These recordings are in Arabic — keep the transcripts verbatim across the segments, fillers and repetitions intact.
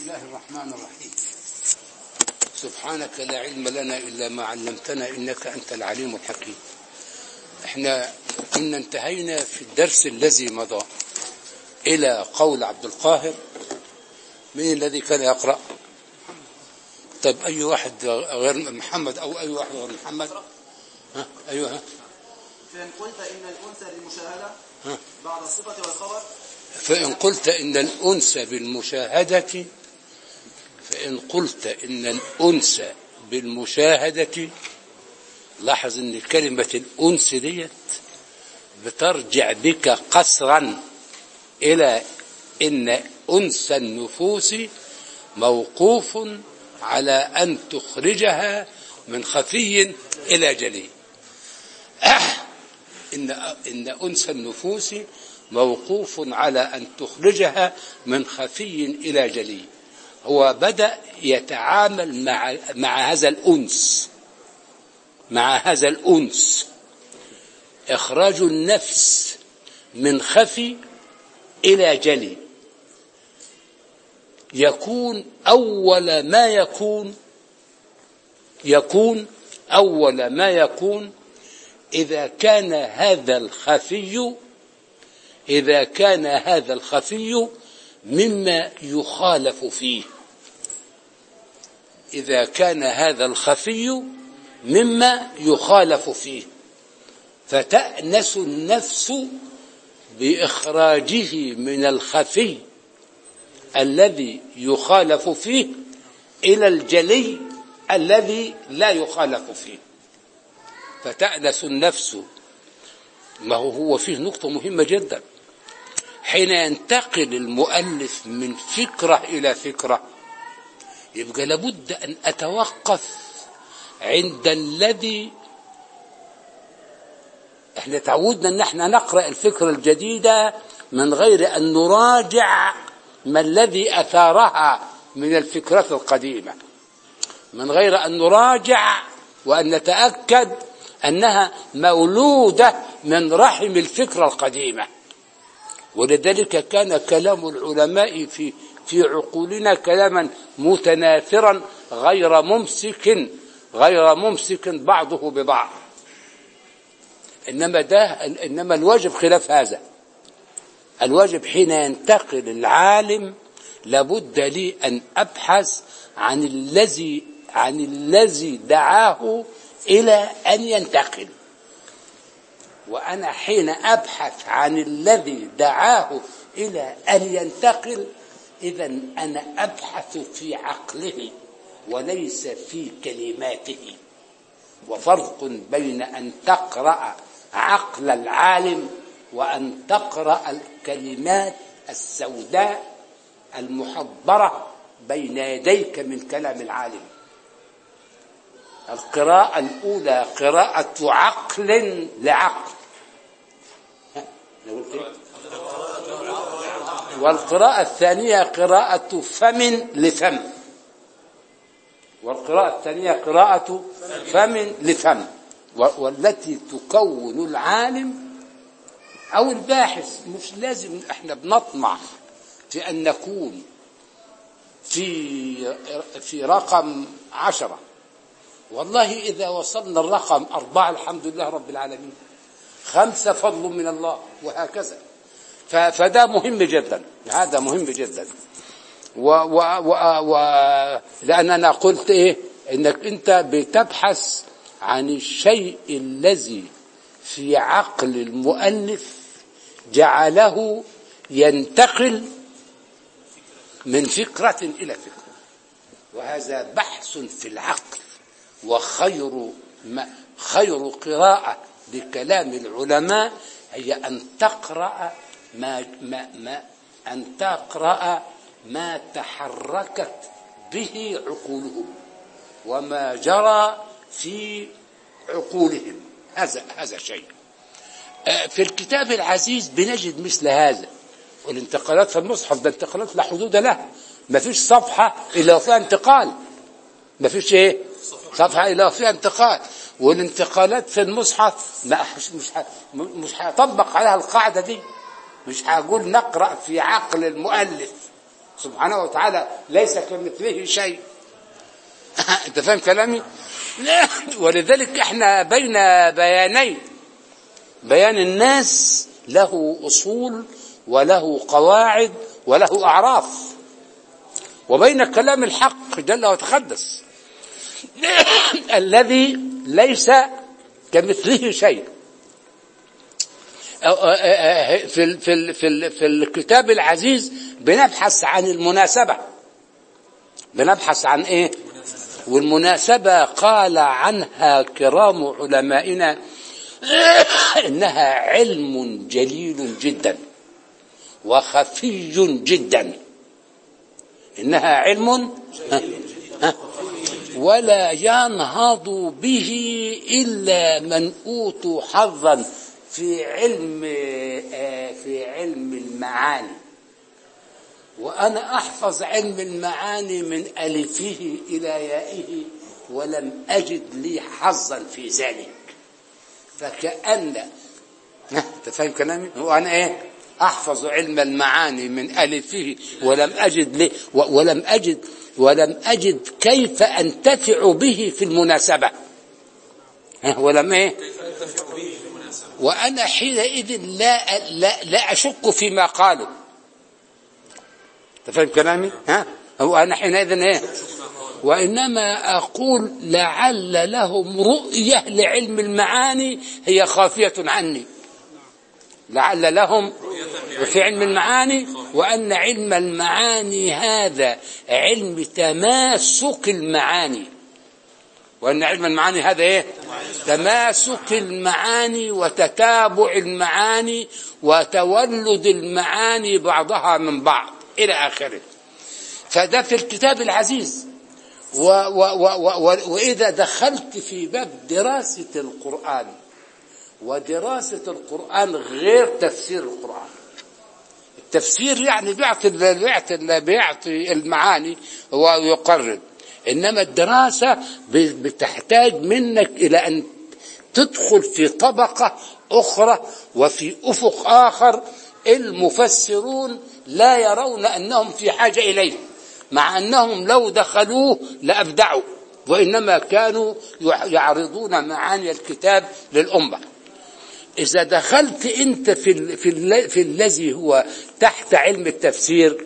الله الرحمن الرحيم. سبحانك لا علم لنا إلا ما علمتنا إنك أنت العليم الحكيم. احنا كنا انتهينا في الدرس الذي مضى إلى قول عبد القاهر. من الذي كان يقرأ؟ طيب أي واحد غير محمد أو أي واحد غير محمد؟ ها أيوه. فإن قلت إن الأنثى بالمشاهدة بعد الصفة والخبر فإن قلت إن الأنثى بالمشاهدة فإن قلت إن الأنثى بالمشاهدة لاحظ إن كلمة الأنس ديت بترجع بك قصرا إلى إن أنس النفوس موقوف على أن تخرجها من خفي إلى جلي. إن إن أنس النفوس موقوف على أن تخرجها من خفي إلى جلي. هو بدأ يتعامل مع مع هذا الأنس مع هذا الأنس إخراج النفس من خفي إلى جلي يكون أول ما يكون يكون أول ما يكون إذا كان هذا الخفي إذا كان هذا الخفي مما يخالف فيه إذا كان هذا الخفي مما يخالف فيه فتأنس النفس بإخراجه من الخفي الذي يخالف فيه إلى الجلي الذي لا يخالف فيه. فتأنس النفس. ما هو هو فيه نقطة مهمة جدا. حين ينتقل المؤلف من فكرة إلى فكرة يبقى لابد أن أتوقف عند الذي احنا تعودنا ان احنا نقرأ الفكرة الجديدة من غير أن نراجع ما الذي أثارها من الفكرة القديمة، من غير أن نراجع وأن نتأكد أنها مولودة من رحم الفكرة القديمة. ولذلك كان كلام العلماء في في عقولنا كلاما متناثرا غير ممسك غير ممسك بعضه ببعض. إنما ده إنما الواجب خلاف هذا. الواجب حين ينتقل العالم لابد لي أن أبحث عن الذي عن الذي دعاه إلى أن ينتقل. وأنا حين أبحث عن الذي دعاه إلى أن ينتقل إذن أنا أبحث في عقله وليس في كلماته. وفرق بين أن تقرأ عقل العالم وأن تقرأ الكلمات السوداء المحضرة بين يديك من كلام العالم. القراءة الأولى قراءة عقل لعقل، والقراءة الثانية قراءة فم لفم والقراءة الثانية قراءة فم لفم والتي تكون العالم أو الباحث. مش لازم احنا بنطمع في أن نكون في في رقم عشرة. والله إذا وصلنا الرقم أربعة الحمد لله رب العالمين، خمسة فضل من الله، وهكذا. فده مهم جدا، هذا مهم جدا. و و و و لأننا قلت إيه إنك أنت بتبحث عن الشيء الذي في عقل المؤلف جعله ينتقل من فكرة إلى فكرة. وهذا بحث في العقل. وخير ما خير قراءة لكلام العلماء هي أن تقرأ ما ما ما أن تقرأ ما تحركت به عقولهم وما جرى في عقولهم. هذا هذا شيء. في الكتاب العزيز بنجد مثل هذا. والانتقالات في المصحف ده انتقالات لا حدود لها. ما فيش صفحة إلا فيها انتقال. ما فيش ايه صفحة إلا فيها انتقال. والانتقالات في المصحف مش مش مش هطبق عليها القاعدة دي. مش هقول نقرأ في عقل المؤلف سبحانه وتعالى ليس كمثله شيء. انت فاهم كلامي؟ ولذلك احنا بين بيانين، بيان الناس له أصول وله قواعد وله أعراف، وبين كلام الحق جل وتقدس الذي ليس كمثله شيء. في في في في الكتاب العزيز بنبحث عن المناسبة، بنبحث عن ايه؟ والمناسبة قال عنها كرام علمائنا إنها علم جليل جدا وخفي جدا. إنها علم ولا ينهض به إلا من أوتوا حظا في علم في علم المعاني. وأنا أحفظ علم المعاني من ألفه إلى يائه ولم أجد لي حظا في ذلك. فكأن تفهم كلامي؟ وأنا إيه؟ أحفظ علم المعاني من ألفه ولم أجد لي ولم أجد ولم أجد كيف أنتفع به في المناسبة. ولم إيه؟ وأنا حينئذ لا لا لا أشك فيما قالوا. تفهم كلامي؟ ها؟ هو أنا حينئذ إيه؟ وإنما أقول لعل لهم رؤية لعلم المعاني هي خافية عني، لعل لهم في علم المعاني، وأن علم المعاني هذا علم تماسك المعاني، وأن علم المعاني هذا إيه؟ تماسك المعاني وتتابع المعاني وتولد المعاني بعضها من بعض إلى آخره. فده في الكتاب العزيز. و و و و وإذا دخلت في باب دراسة القرآن، ودراسة القرآن غير تفسير القرآن. التفسير يعني بيعطي بيعطي بيعطي المعاني ويقرب، إنما الدراسة بتحتاج منك إلى أن تدخل في طبقة أخرى وفي أفق آخر المفسرون لا يرون أنهم في حاجة إليه، مع أنهم لو دخلوه لأبدعوا، وإنما كانوا يعرضون معاني الكتاب للأمة. إذا دخلت أنت في ال في, ال في الذي هو تحت علم التفسير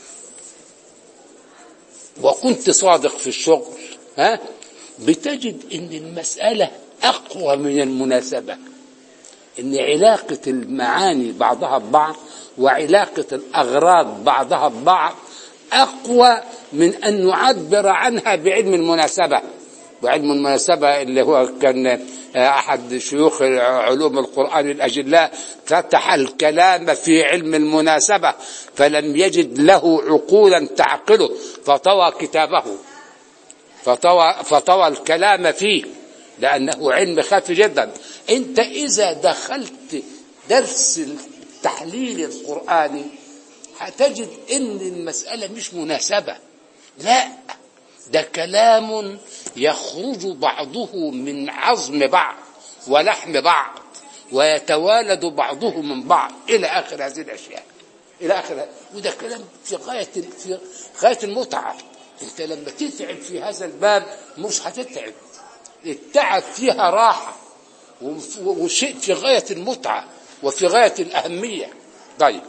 وكنت صادق في الشغل، ها، بتجد أن المسألة أقوى من المناسبة، أن علاقة المعاني بعضها ببعض وعلاقة الأغراض بعضها ببعض أقوى من أن نعبر عنها بعلم المناسبة. وعلم المناسبة اللي هو كان أحد شيوخ علوم القرآن الأجلاء فتح الكلام في علم المناسبة فلم يجد له عقولا تعقله فطوى كتابه، فطوى, فطوى الكلام فيه، لأنه علم خفي جدا. أنت إذا دخلت درس التحليل القرآني هتجد ان المسألة مش مناسبة، لا، ده كلام يخرج بعضه من عظم بعض ولحم بعض ويتوالد بعضه من بعض إلى آخر هذه الأشياء، إلى آخر. وده كلام في غاية في غاية المتعة. أنت لما تتعب في هذا الباب مش هتتعب، التعب فيها راحة وشيء في غاية المتعة وفي غاية الأهمية. طيب،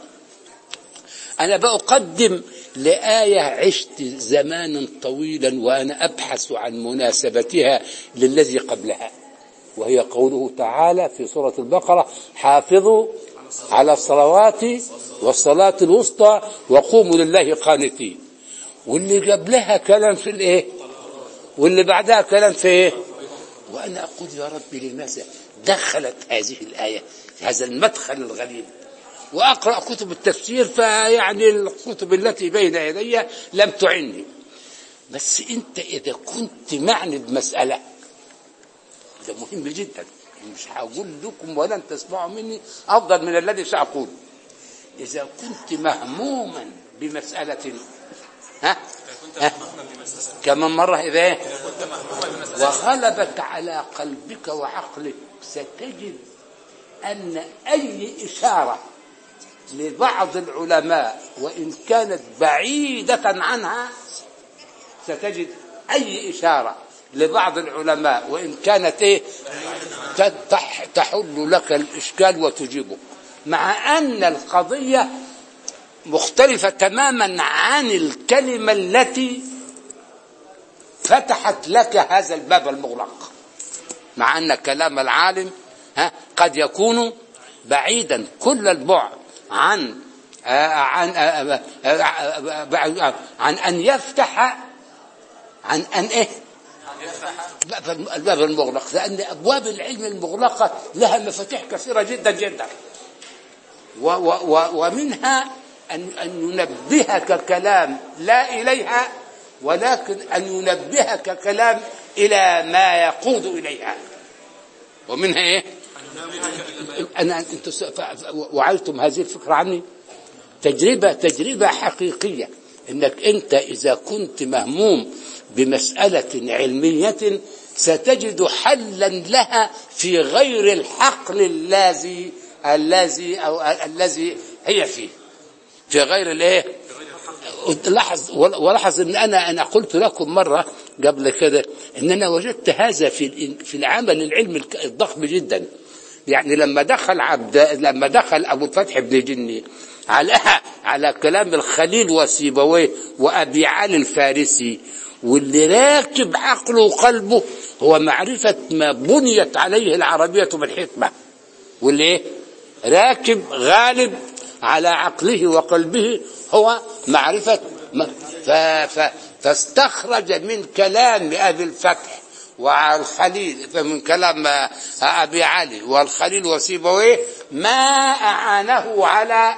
أنا بقدم لآية عشت زمانا طويلا وأنا أبحث عن مناسبتها للذي قبلها، وهي قوله تعالى في سورة البقرة: حافظوا على الصلوات والصلاة الوسطى وقوموا لله قانتين. واللي قبلها كلام في الإيه؟ واللي بعدها كلام في إيه؟ وأنا أقول يا ربي لماذا دخلت هذه الآية في هذا المدخل الغريب؟ وأقرأ كتب التفسير فيعني الكتب التي بين يدي لم تعني. بس أنت إذا كنت معني بمسألة، ده مهم جدا، مش هقول لكم ولن تسمعوا مني أفضل من الذي سأقول. إذا كنت مهموما بمسألة، ها, ها؟ كمان مرة إذا وغلبت على قلبك وعقلك ستجد أن أي إشارة لبعض العلماء وإن كانت بعيدة عنها ستجد أي إشارة لبعض العلماء وإن كانت إيه تحل لك الإشكال وتجيبه، مع أن القضية مختلفة تماما عن الكلمة التي فتحت لك هذا الباب المغلق، مع أن كلام العالم ها قد يكون بعيدا كل البعد عن عن عن أن يفتح عن أن إيه الباب المغلق، لأن أبواب العلم المغلقة لها مفاتيح كثيرة جدا جدا، ومنها أن أن ينبهك كلام لا إليها، ولكن أن ينبهك كلام إلى ما يقود إليها. ومنها إيه؟ أنا أنتم وعيتم هذه الفكرة عني تجربة تجربة حقيقية، إنك أنت إذا كنت مهموم بمسألة علمية ستجد حلا لها في غير الحقل الذي الذي أو الذي هي فيه، في غير الايه. لاحظ ولاحظ ان انا انا قلت لكم مره قبل كده ان انا وجدت هذا في في العمل العلمي الضخم جدا. يعني لما دخل عبد لما دخل ابو الفتح بن جني على على كلام الخليل وسيبويه وابي علي الفارسي، واللي راكب عقله وقلبه هو معرفه ما بنيت عليه العربيه بالحكمه، واللي ايه راكب غالب على عقله وقلبه هو معرفة فاستخرج من كلام أبي الفتح والخليل، فمن كلام أبي علي والخليل وسيبويه ما أعانه على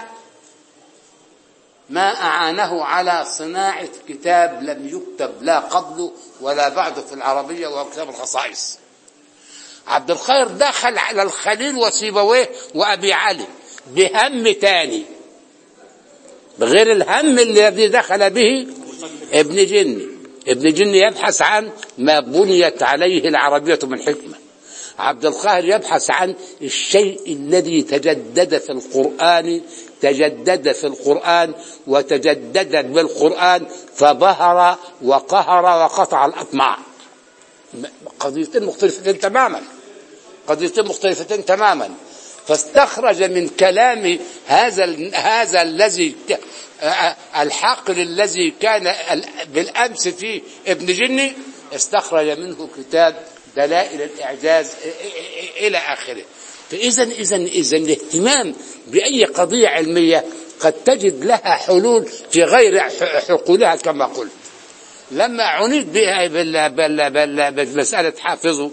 ما أعانه على صناعة كتاب لم يكتب لا قبله ولا بعده في العربية، وهو كتاب الخصائص. عبد الخير دخل على الخليل وسيبويه وأبي علي بهم تاني بغير الهم الذي دخل به ابن جني. ابن جني يبحث عن ما بنيت عليه العربية من حكمة، عبد القاهر يبحث عن الشيء الذي تجدد في القرآن تجدد في القرآن وتجدد بالقرآن فبهر وقهر وقطع الأطماع. قضيتين مختلفتين تماما قضيتين مختلفتين تماما فاستخرج من كلام هذا هذا الذي الحقل الذي كان بالأمس فيه ابن جني، استخرج منه كتاب دلائل الإعجاز إلى آخره. فإذا إذا إذا الاهتمام بأي قضية علمية قد تجد لها حلول في غير حقولها كما قلت. لما عنيت بها بالمسألة حافظه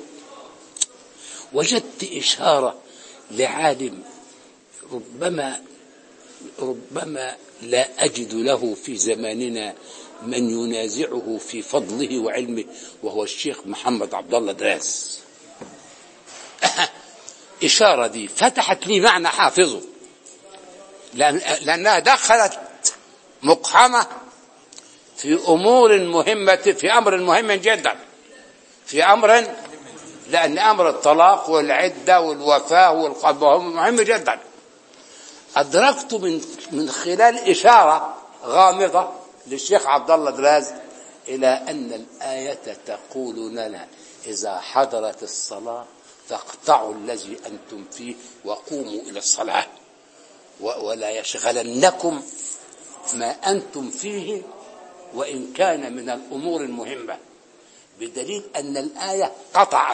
وجدت إشارة لعالم ربما ربما لا أجد له في زماننا من ينازعه في فضله وعلمه، وهو الشيخ محمد عبد الله دراس. إشارة دي فتحت لي معنى حافظه، لأنها دخلت مقحمة في أمور مهمة في أمر مهم جدا في أمر لأن أمر الطلاق والعدة والوفاة والقبض مهم جدا. أدركت من من خلال إشارة غامضة للشيخ عبد الله دراز إلى أن الآية تقول لنا إذا حضرت الصلاة فاقطعوا الذي أنتم فيه وقوموا إلى الصلاة ولا يشغلنكم ما أنتم فيه وإن كان من الأمور المهمة، بدليل أن الآية قطعت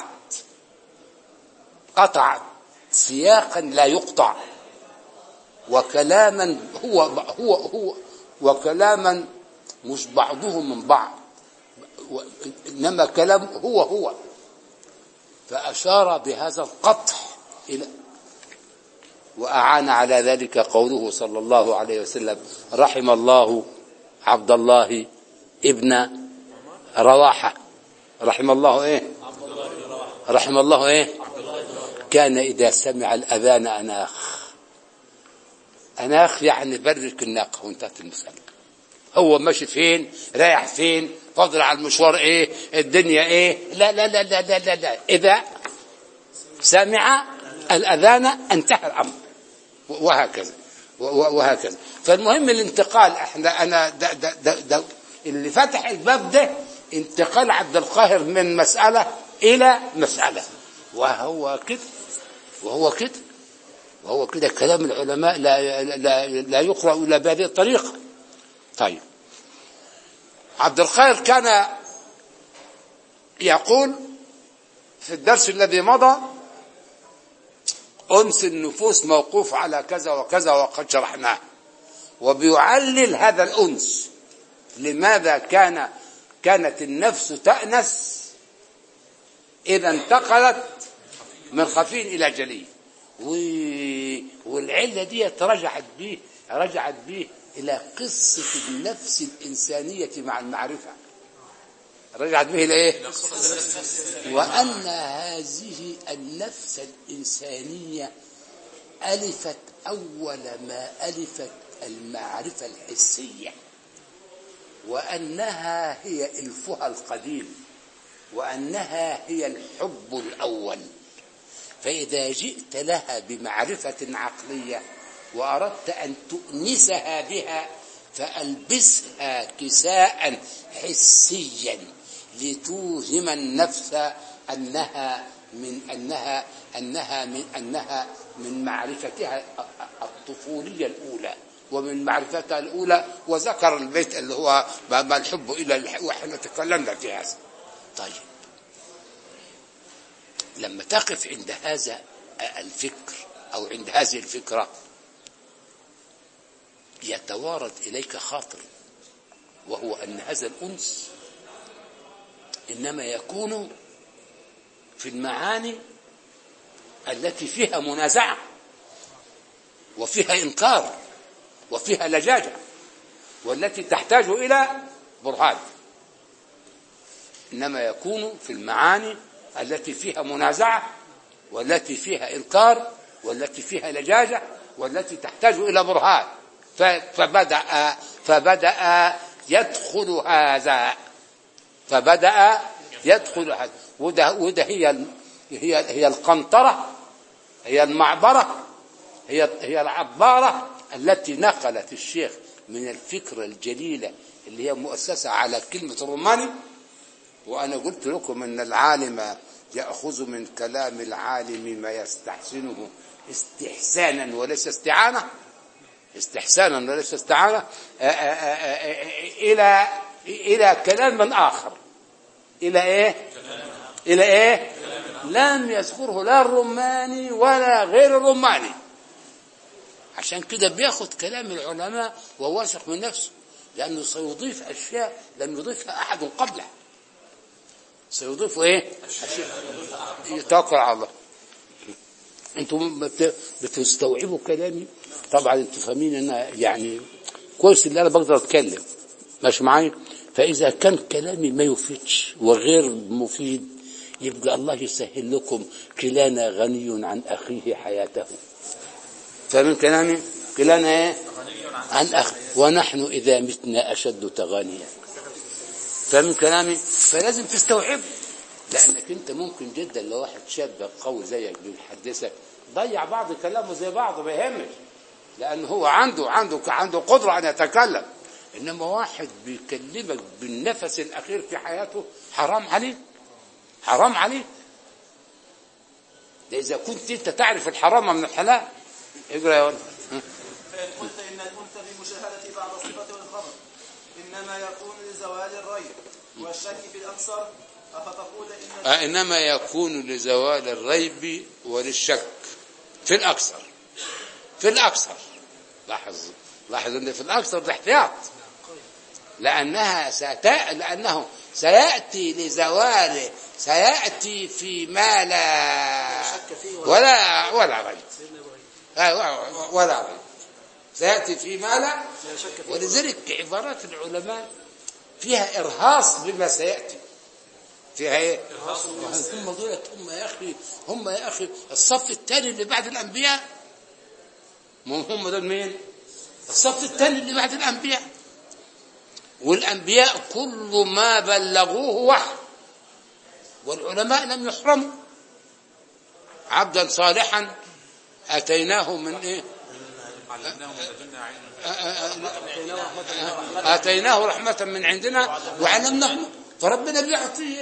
قطعت سياقا لا يقطع وكلاما هو هو هو وكلاما مش بعضه من بعض، إنما كلام هو هو. فأشار بهذا القطع إلى وأعان على ذلك قوله صلى الله عليه وسلم رحم الله عبد الله ابن رواحة رحم الله ايه رحم الله ايه كان إذا سمع الأذان أناخ أناخ يعني برك الناقة وانتهت المسألة. هو ماشي فين رايح فين فاضل على المشوار ايه الدنيا ايه لا لا لا لا لا لا, لا. إذا سمع الأذان انتهى الأمر وهكذا. وهكذا. فالمهم الانتقال، احنا انا ده ده ده ده اللي فتح الباب ده انتقال عبد القاهر من مسألة الى مسألة، وهو كده وهو كده وهو كده كلام العلماء لا لا لا يقرأ الا بهذه الطريقة. طيب، عبد القاهر كان يقول في الدرس الذي مضى: أنس النفوس موقوف على كذا وكذا وقد شرحناه، وبيعلل هذا الأنس. لماذا كان كانت النفس تأنس إذا انتقلت من خفي إلى جلي؟ والعلة دي رجعت به رجعت به إلى قصة النفس الإنسانية مع المعرفة. رجعت به لإيه؟ وأن هذه النفس الإنسانية ألفت أول ما ألفت المعرفة الحسية، وأنها هي إلفها القديم، وأنها هي الحب الأول. فإذا جئت لها بمعرفة عقلية وأردت أن تؤنسها بها فألبسها كساء حسيا لتوهم النفس أنها من أنها أنها من أنها من معرفتها الطفولية الأولى ومن معرفتها الأولى، وذكر البيت اللي هو ما الحب إلى، وإحنا تكلمنا في هذا. طيب، لما تقف عند هذا الفكر أو عند هذه الفكرة يتوارد إليك خاطر، وهو أن هذا الأنس إنما يكون في المعاني التي فيها منازعة وفيها إنكار وفيها لجاجة، والتي تحتاج إلى برهان. إنما يكون في المعاني التي فيها منازعة والتي فيها إنكار والتي فيها لجاجة والتي تحتاج إلى برهان. فبدأ فبدأ يدخل هذا فبدأ يدخل هذا وده, وده هي هي هي القنطرة، هي المعبرة، هي هي العبارة التي نقلت الشيخ من الفكرة الجليلة اللي هي مؤسسة على كلمة الروماني. وأنا قلت لكم أن العالم يأخذ من كلام العالم ما يستحسنه استحسانا وليس استعانة استحسانا وليس استعانة إلى إلى كلام من آخر. إلى إيه؟ إلى إيه؟ لم يذكره لا الروماني ولا غير الروماني. عشان كده بياخد كلام العلماء وهو واثق من نفسه، لأنه سيضيف أشياء لم يضيفها أحد قبله. سيضيف إيه؟ يتوكل على الله. أنتم بتستوعبوا كلامي طبعا، أنتم فاهمين أنا يعني كويس اللي أنا بقدر أتكلم، ماشي معايا؟ فإذا كان كلامي ما يفيدش وغير مفيد يبقى الله يسهل لكم. كلانا غني عن أخيه حياته. فمن كلامي كلانا إيه؟ عن أخي، ونحن إذا متنا أشد تغانيا. فمن كلامي فلازم تستوعب، لأنك أنت ممكن جدا لو واحد شاب قوي زيك بيحدثك ضيع بعض كلامه زي بعض ما يهمش، لأنه هو عنده عنده عنده قدرة أن يتكلم. إنما واحد بيكلمك بالنفس الأخير في حياته حرام عليه، حرام عليه. ده إذا كنت أنت تعرف الحرام من الحلال. اقرأ يا ولد. فإن قلت إن الأنثى بمشاهدة بعض الصفة والخبر إنما يكون لزوال الريب والشك في الأكثر، أفتقول إن آه إنما يكون لزوال الريب وللشك في الأكثر. في الأكثر لاحظ لاحظ إن في الأكثر ده احتياط، لأنها ستأ... لأنه سيأتي لزوال سيأتي في ما لا ولا ولا ريب ولا ريب سيأتي في ما لا. ولذلك عبارات العلماء فيها إرهاص بما سيأتي، فيها ايه؟ هم دولت هم يا أخي هم يا أخي الصف الثاني اللي بعد الأنبياء. هم دول مين؟ الصف الثاني اللي بعد الأنبياء. والأنبياء كل ما بلغوه وحي، والعلماء لم يحرموا. عبدا صالحا أتيناه من إيه؟ علمناه من لدنا علما آتيناه رحمة من عندنا وعلمناه. فربنا بيعطي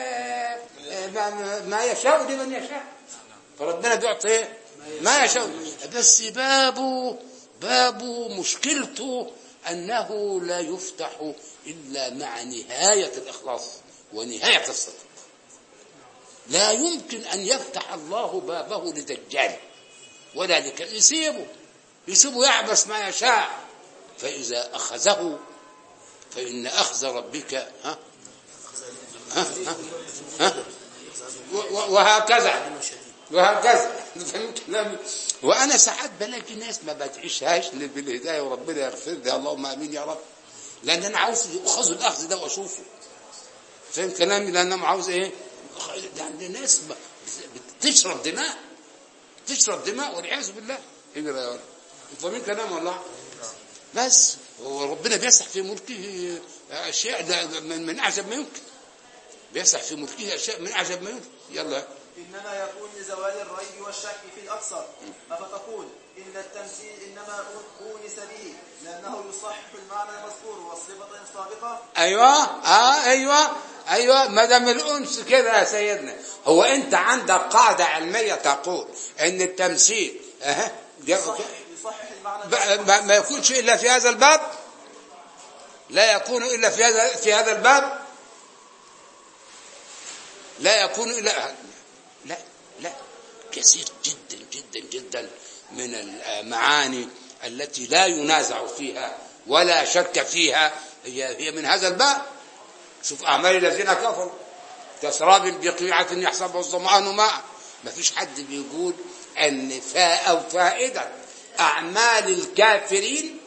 ما يشاء لمن يشاء. فربنا بيعطي ما يشاء، بس بابه بابه مشكلته أنه لا يفتح إلا مع نهاية الإخلاص ونهاية الصدق. لا يمكن أن يفتح الله بابه لدجال ولا لك، يسيبه يسيبه يعبس ما يشاء. فإذا أخذه فإن أخذ ربك ها ها ها ها وهكذا وهكذا. وأنا ساعات بلاقي ناس ما بدعيشهاش بالهداية وربنا يغفر لي، اللهم آمين يا رب، لأن أنا عاوز أخذ الأخذ ده وأشوفه. فهم كلامي؟ لأن أنا عاوز إيه؟ يعني ناس بتشرب دماء تشرب دماء والعياذ بالله. فمن كلام الله بس وربنا بيسح في ملكه أشياء من أعجب ما يمكن، بيسح في ملكه أشياء من أعجب ما يمكن. يلا. إنما يكون لزوال الريب والشك في الأكثر، أفتقول إن التمثيل إنما أونس به لأنه يصحح المعنى المذكور والصفة السابقة. أيوة آه أيوة أيوة ما دام الأنس كده يا سيدنا. هو أنت عندك قاعدة علمية تقول إن التمثيل أه يصحح, يصحح المعنى ما, ما يكونش إلا في هذا الباب، لا يكون إلا في هذا في هذا الباب، لا يكون إلا لا لا كثير جدا جدا جدا من المعاني التي لا ينازع فيها ولا شك فيها هي هي من هذا الباب. شوف أعمال الذين كفروا كسراب بقيعة يحسبه الظمآن ماء. ما فيش حد بيقول أن فاء أو فائدة أعمال الكافرين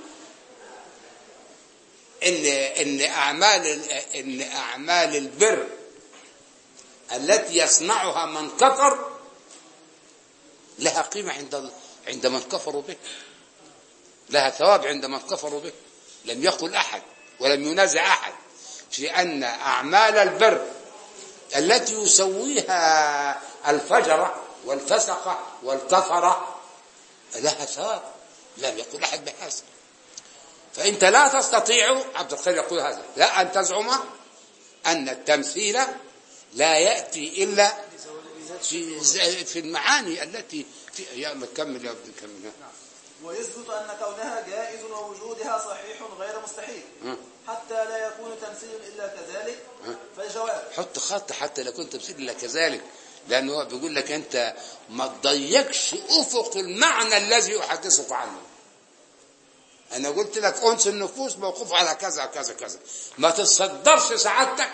إن إن أعمال إن أعمال البر التي يصنعها من كفر لها قيمة عند عند من كفروا به، لها ثواب عند من كفروا به. لم يقل أحد ولم ينازع أحد في أن أعمال البر التي يسويها الفجرة والفسقة والكفرة لها ثواب، لم يقل أحد بهذا. فأنت لا تستطيع، عبد الخير يقول هذا، لا أن تزعم أن التمثيل لا يأتي إلا في في المعاني التي في. يا كمل يا ابن كمل. ويثبت أن كونها جائز ووجودها صحيح غير مستحيل حتى لا يكون تمثيل إلا كذلك. فالجواب حط خط حتى لا يكون تمثيل إلا كذلك، لأنه هو بيقول لك أنت ما تضيقش أفق المعنى الذي أحدثك عنه. أنا قلت لك أنس النفوس موقوف على كذا كذا كذا، ما تصدرش سعادتك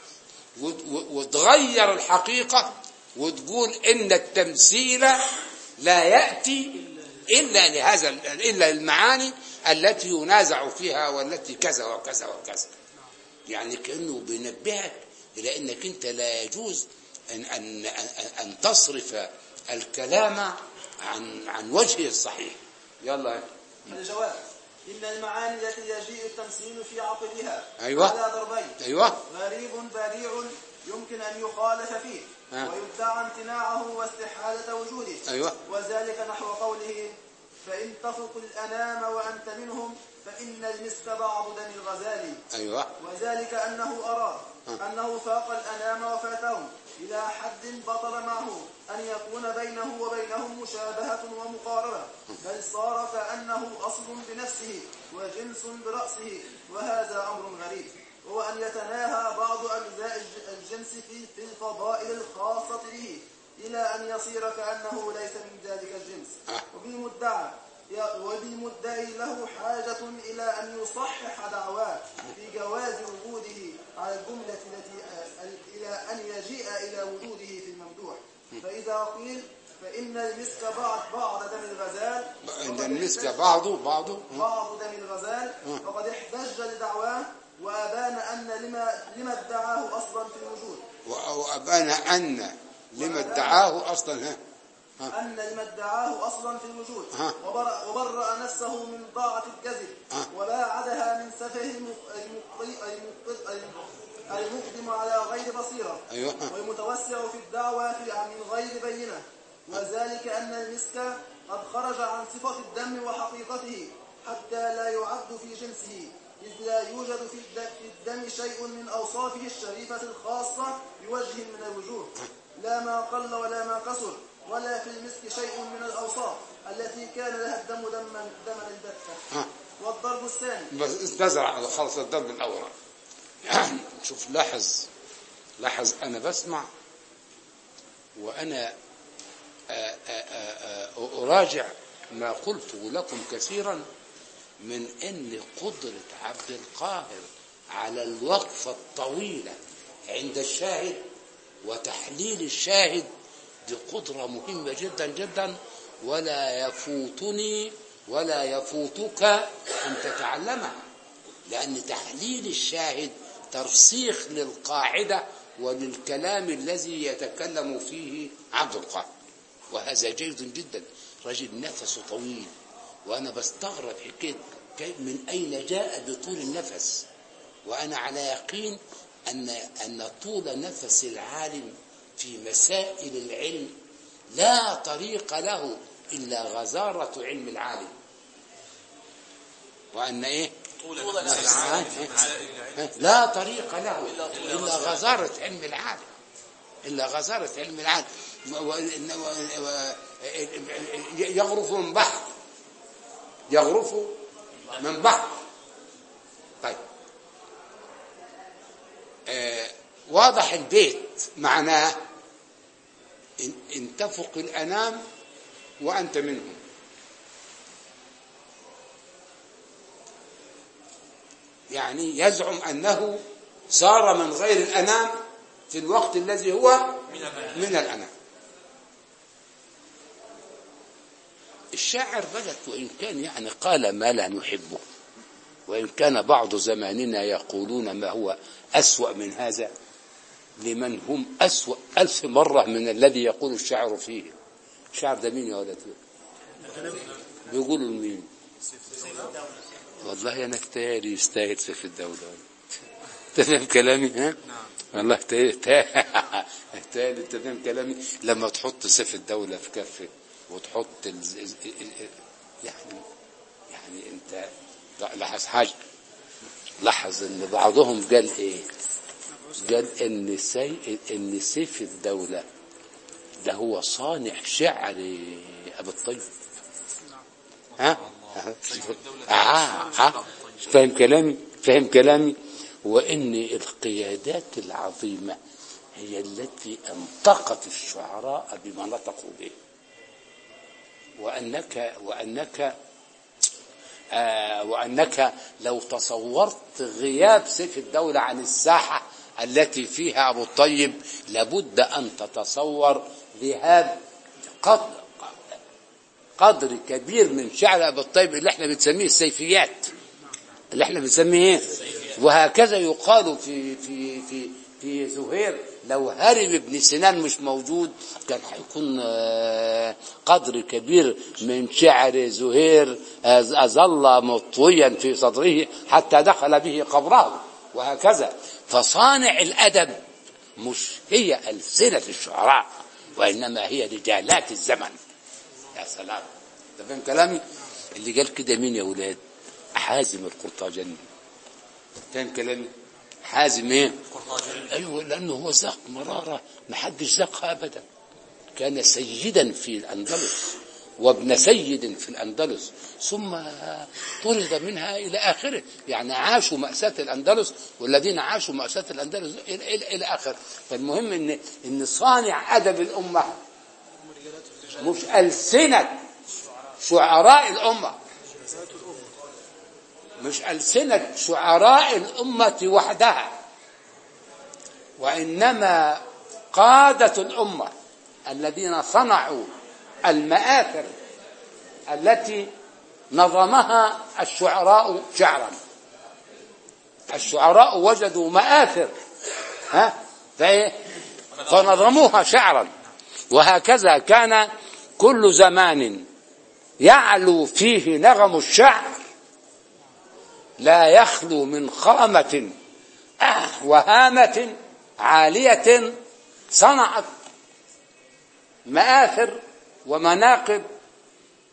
وتغير الحقيقة وتقول إن التمثيل لا يأتي إلا لهذا إلا المعاني التي ينازع فيها والتي كذا وكذا وكذا. يعني كأنه بينبهك إلى أنك أنت لا يجوز أن أن أن تصرف الكلام عن عن وجهه الصحيح. يلا. الجواب إن المعاني التي يجيء التمثيل في عقلها أيوة. على ضربين. أيوة. غريب بديع يمكن أن يخالف فيه آه. ويدعى امتناعه واستحالة وجوده. أيوة. وذلك نحو قوله فإن تفق الأنام وأنت منهم فإن المسك بعض دم الغزال. أيوة. وذلك أنه أراد آه. أنه فاق الأنام وفاتهم إلى حد بطل معه أن يكون بينه وبينهم مشابهة ومقاربة، بل صار كأنه أصل بنفسه وجنس برأسه. وهذا أمر غريب، هو أن يتناهى بعض أجزاء الجنس في الفضائل الخاصة به إلى أن يصير كأنه ليس من ذلك الجنس. وبالمدعى وبالمدعي له حاجة إلى أن يصحح دعواه في جواز وجوده على الجملة التي إلى أن يجيء إلى وجوده في الممدوح. فإذا قيل فإن المسك بعض بعض دم الغزال، إن المسك بعضه بعضه بعض دم الغزال، فقد احتج لدعواه وأبان أن لما لما ادعاه أصلا في الوجود. وأبان أن لما ادعاه أصلا ها أن لما ادعاه أصلا في الوجود، وبرأ, وبرأ نفسه من ضاعة الكذب، وباعدها من سفه المقدم على غير بصيرة. أيوة. والمتوسع في الدعوة من غير بينة. وذلك أن المسك قد خرج عن صفة الدم وحقيقته حتى لا يعد في جنسه، إذ لا يوجد في الدم شيء من أوصافه الشريفة الخاصة بوجه من الوجوه، لا ما قل ولا ما قصر، ولا في المسك شيء من الأوصاف التي كان لها الدم دما دما البتة. والضرب الثاني بس نزرع خلص الضرب الأول. شوف لاحظ لاحظ أنا بسمع وأنا أراجع ما قلته لكم كثيرا من أن قدرة عبد القاهر على الوقفة الطويلة عند الشاهد وتحليل الشاهد دي قدرة مهمة جدا جدا، ولا يفوتني ولا يفوتك أن تتعلمها، لأن تحليل الشاهد ترسيخ للقاعدة وللكلام الذي يتكلم فيه عبد القاهر، وهذا جيد جدا. رجل نفسه طويل، وأنا بستغرب حكاية من أين جاء بطول النفس، وأنا على يقين أن أن طول نفس العالم في مسائل العلم لا طريق له إلا غزارة علم العالم، وأن إيه طول نفس لا طريق له إلا غزارة علم العالم إلا غزارة علم العالم يغرف من بحر يغرف من بحر. طيب آه واضح البيت معناه إن, إن تفق الأنام وأنت منهم. يعني يزعم أنه صار من غير الأنام في الوقت الذي هو من الأنام. الشاعر بدت وإن كان يعني قال ما لا نحبه، وإن كان بعض زماننا يقولون ما هو أسوأ من هذا، لمن هم أسوأ ألف مرة من الذي يقول الشاعر فيه. الشاعر ده مين يا ولد؟ بيقولوا مين؟ والله أنا كتاري يستاهل سيف الدولة. تفهم كلامي؟ ها؟ والله تاهل انت فاهم كلامي. لما تحط سيف الدولة في كفه وتحط ال... يعني يعني انت لاحظ حاجة، لاحظ ان بعضهم قال ايه؟ قال ان سي... ان سيف الدولة ده هو صانع شعر ابو الطيب. ها اه اه فاهم كلامي فاهم كلامي وان القيادات العظيمة هي التي انطقت الشعراء بما نطقوا به، وأنك وأنك آه وأنك لو تصورت غياب سيف الدولة عن الساحة التي فيها أبو الطيب لابد أن تتصور ذهاب قدر, قدر كبير من شعر أبو الطيب اللي احنا بنسميه السيفيات، اللي احنا بنسميه. وهكذا يقال في في في في زهير، لو هرب ابن سنان مش موجود كان هيكون قدر كبير من شعر زهير أظل مطويا في صدره حتى دخل به قبره، وهكذا. فصانع الأدب مش هي ألسنة الشعراء، وإنما هي رجالات الزمن. يا سلام، ده فهم كلامي؟ اللي قال كده مين يا ولاد؟ حازم القرطاجني. فهم كلامي؟ حازم ايه؟ ايوه، لانه هو ذاق مراره ما حدش ذاقها ابدا. كان سيدا في الاندلس وابن سيد في الاندلس، ثم طرد منها الى اخره. يعني عاشوا مأساة الاندلس، والذين عاشوا مأساة الاندلس الى الى, إلى اخره. فالمهم ان ان صانع ادب الامه مش ألسنة شعراء الامه، مش ألسنة شعراء الأمة وحدها، وإنما قادة الأمة الذين صنعوا المآثر التي نظمها الشعراء شعرا. الشعراء وجدوا مآثر ها فنظموها شعرا. وهكذا كان كل زمان يعلو فيه نغم الشعر لا يخلو من خامة وهامة عالية صنعت مآثر ومناقب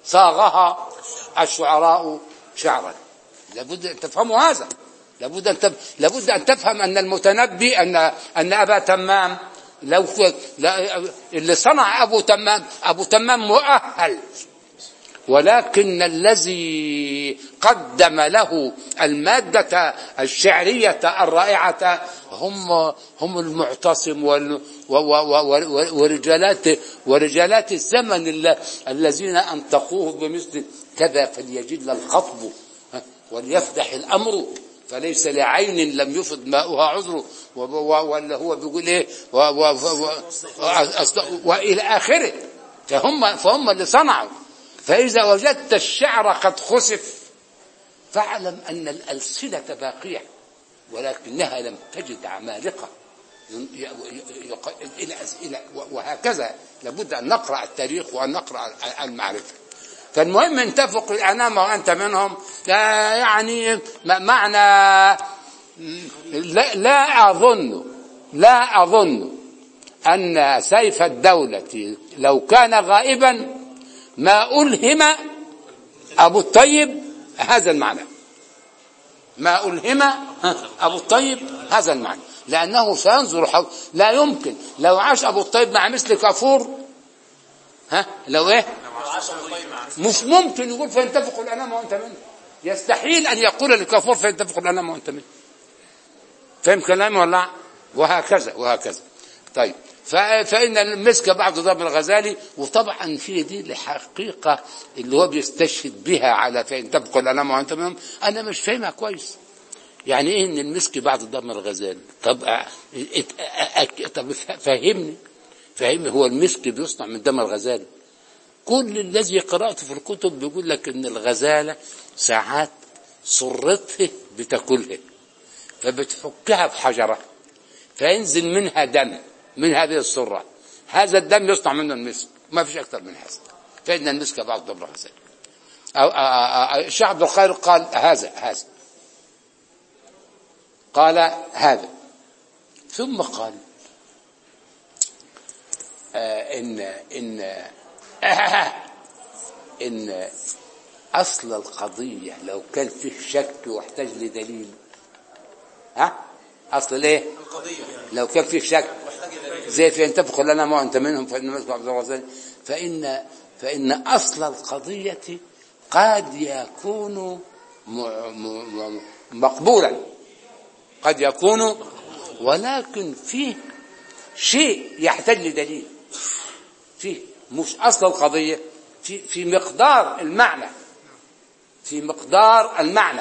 صاغها الشعراء شعرا. لابد أن تفهموا هذا، لابد أن تف... لابد أن تفهم أن المتنبي أن أن أبا تمام لو لا... اللي صنع أبو تمام أبو تمام مؤهل، ولكن الذي قدم له المادة الشعرية الرائعة هم هم المعتصم ورجالات ورجالات الزمن الذين أنطقوه بمثل كذا فليجل الخطب وليفدح الأمر فليس لعين لم يفض ماؤها عذره، ولا هو بيقول ايه والى اخره. فهم فهم اللي صنعوا. فإذا وجدت الشعر قد خسف فاعلم أن الألسنة باقية ولكنها لم تجد عمالقة. وهكذا لابد أن نقرأ التاريخ وأن نقرأ المعرفة. فالمهم أن تفق الأنام وأنت منهم، يعني معنى لا, لا أظن لا أظن أن سيف الدولة لو كان غائبا ما ألهم أبو الطيب هذا المعنى، ما ألهم أبو الطيب هذا المعنى، لأنه سينظر حول. لا يمكن لو عاش أبو الطيب مع مثل كافور، ها لو إيه مش ممكن يقول فينتفق الأنام وأنت منه. يستحيل أن يقول لكافور فينتفق الأنام وأنت منه. فهم كلامي ولا؟ وهكذا وهكذا. طيب فإن المسك بعض ضرب الغزالي، وطبعا في دي الحقيقة اللي هو بيستشهد بها على فإن تبقى الأنام وأنت منهم، أنا مش فاهمها كويس. يعني إيه إن المسك بعض ضرب الغزالي؟ طب طب فهمني فهمني هو المسك بيصنع من دم الغزالي. كل الذي قرأته في الكتب بيقول لك إن الغزالة ساعات صرتها بتاكلها فبتحكها بحجرة فينزل منها دم من هذه الصرة، هذا الدم يصنع منه المسك، ما فيش أكثر من هذا. فإن المسك بعض ضرب الغزالي. الشيخ عبد الخير قال هذا هذا قال هذا ثم قال آه إن إن آه إن أصل القضية لو كان فيه شك واحتاج لدليل، ها أصل ليه لو كان فيه شك زي في أن تفق لنا ما أنت منهم فإن المسك عبد الغزالي، فإن فإن أصل القضية قد يكون مقبولا، قد يكون، ولكن فيه شيء يحتاج لدليل فيه، مش أصل القضية في في مقدار المعنى، في مقدار المعنى.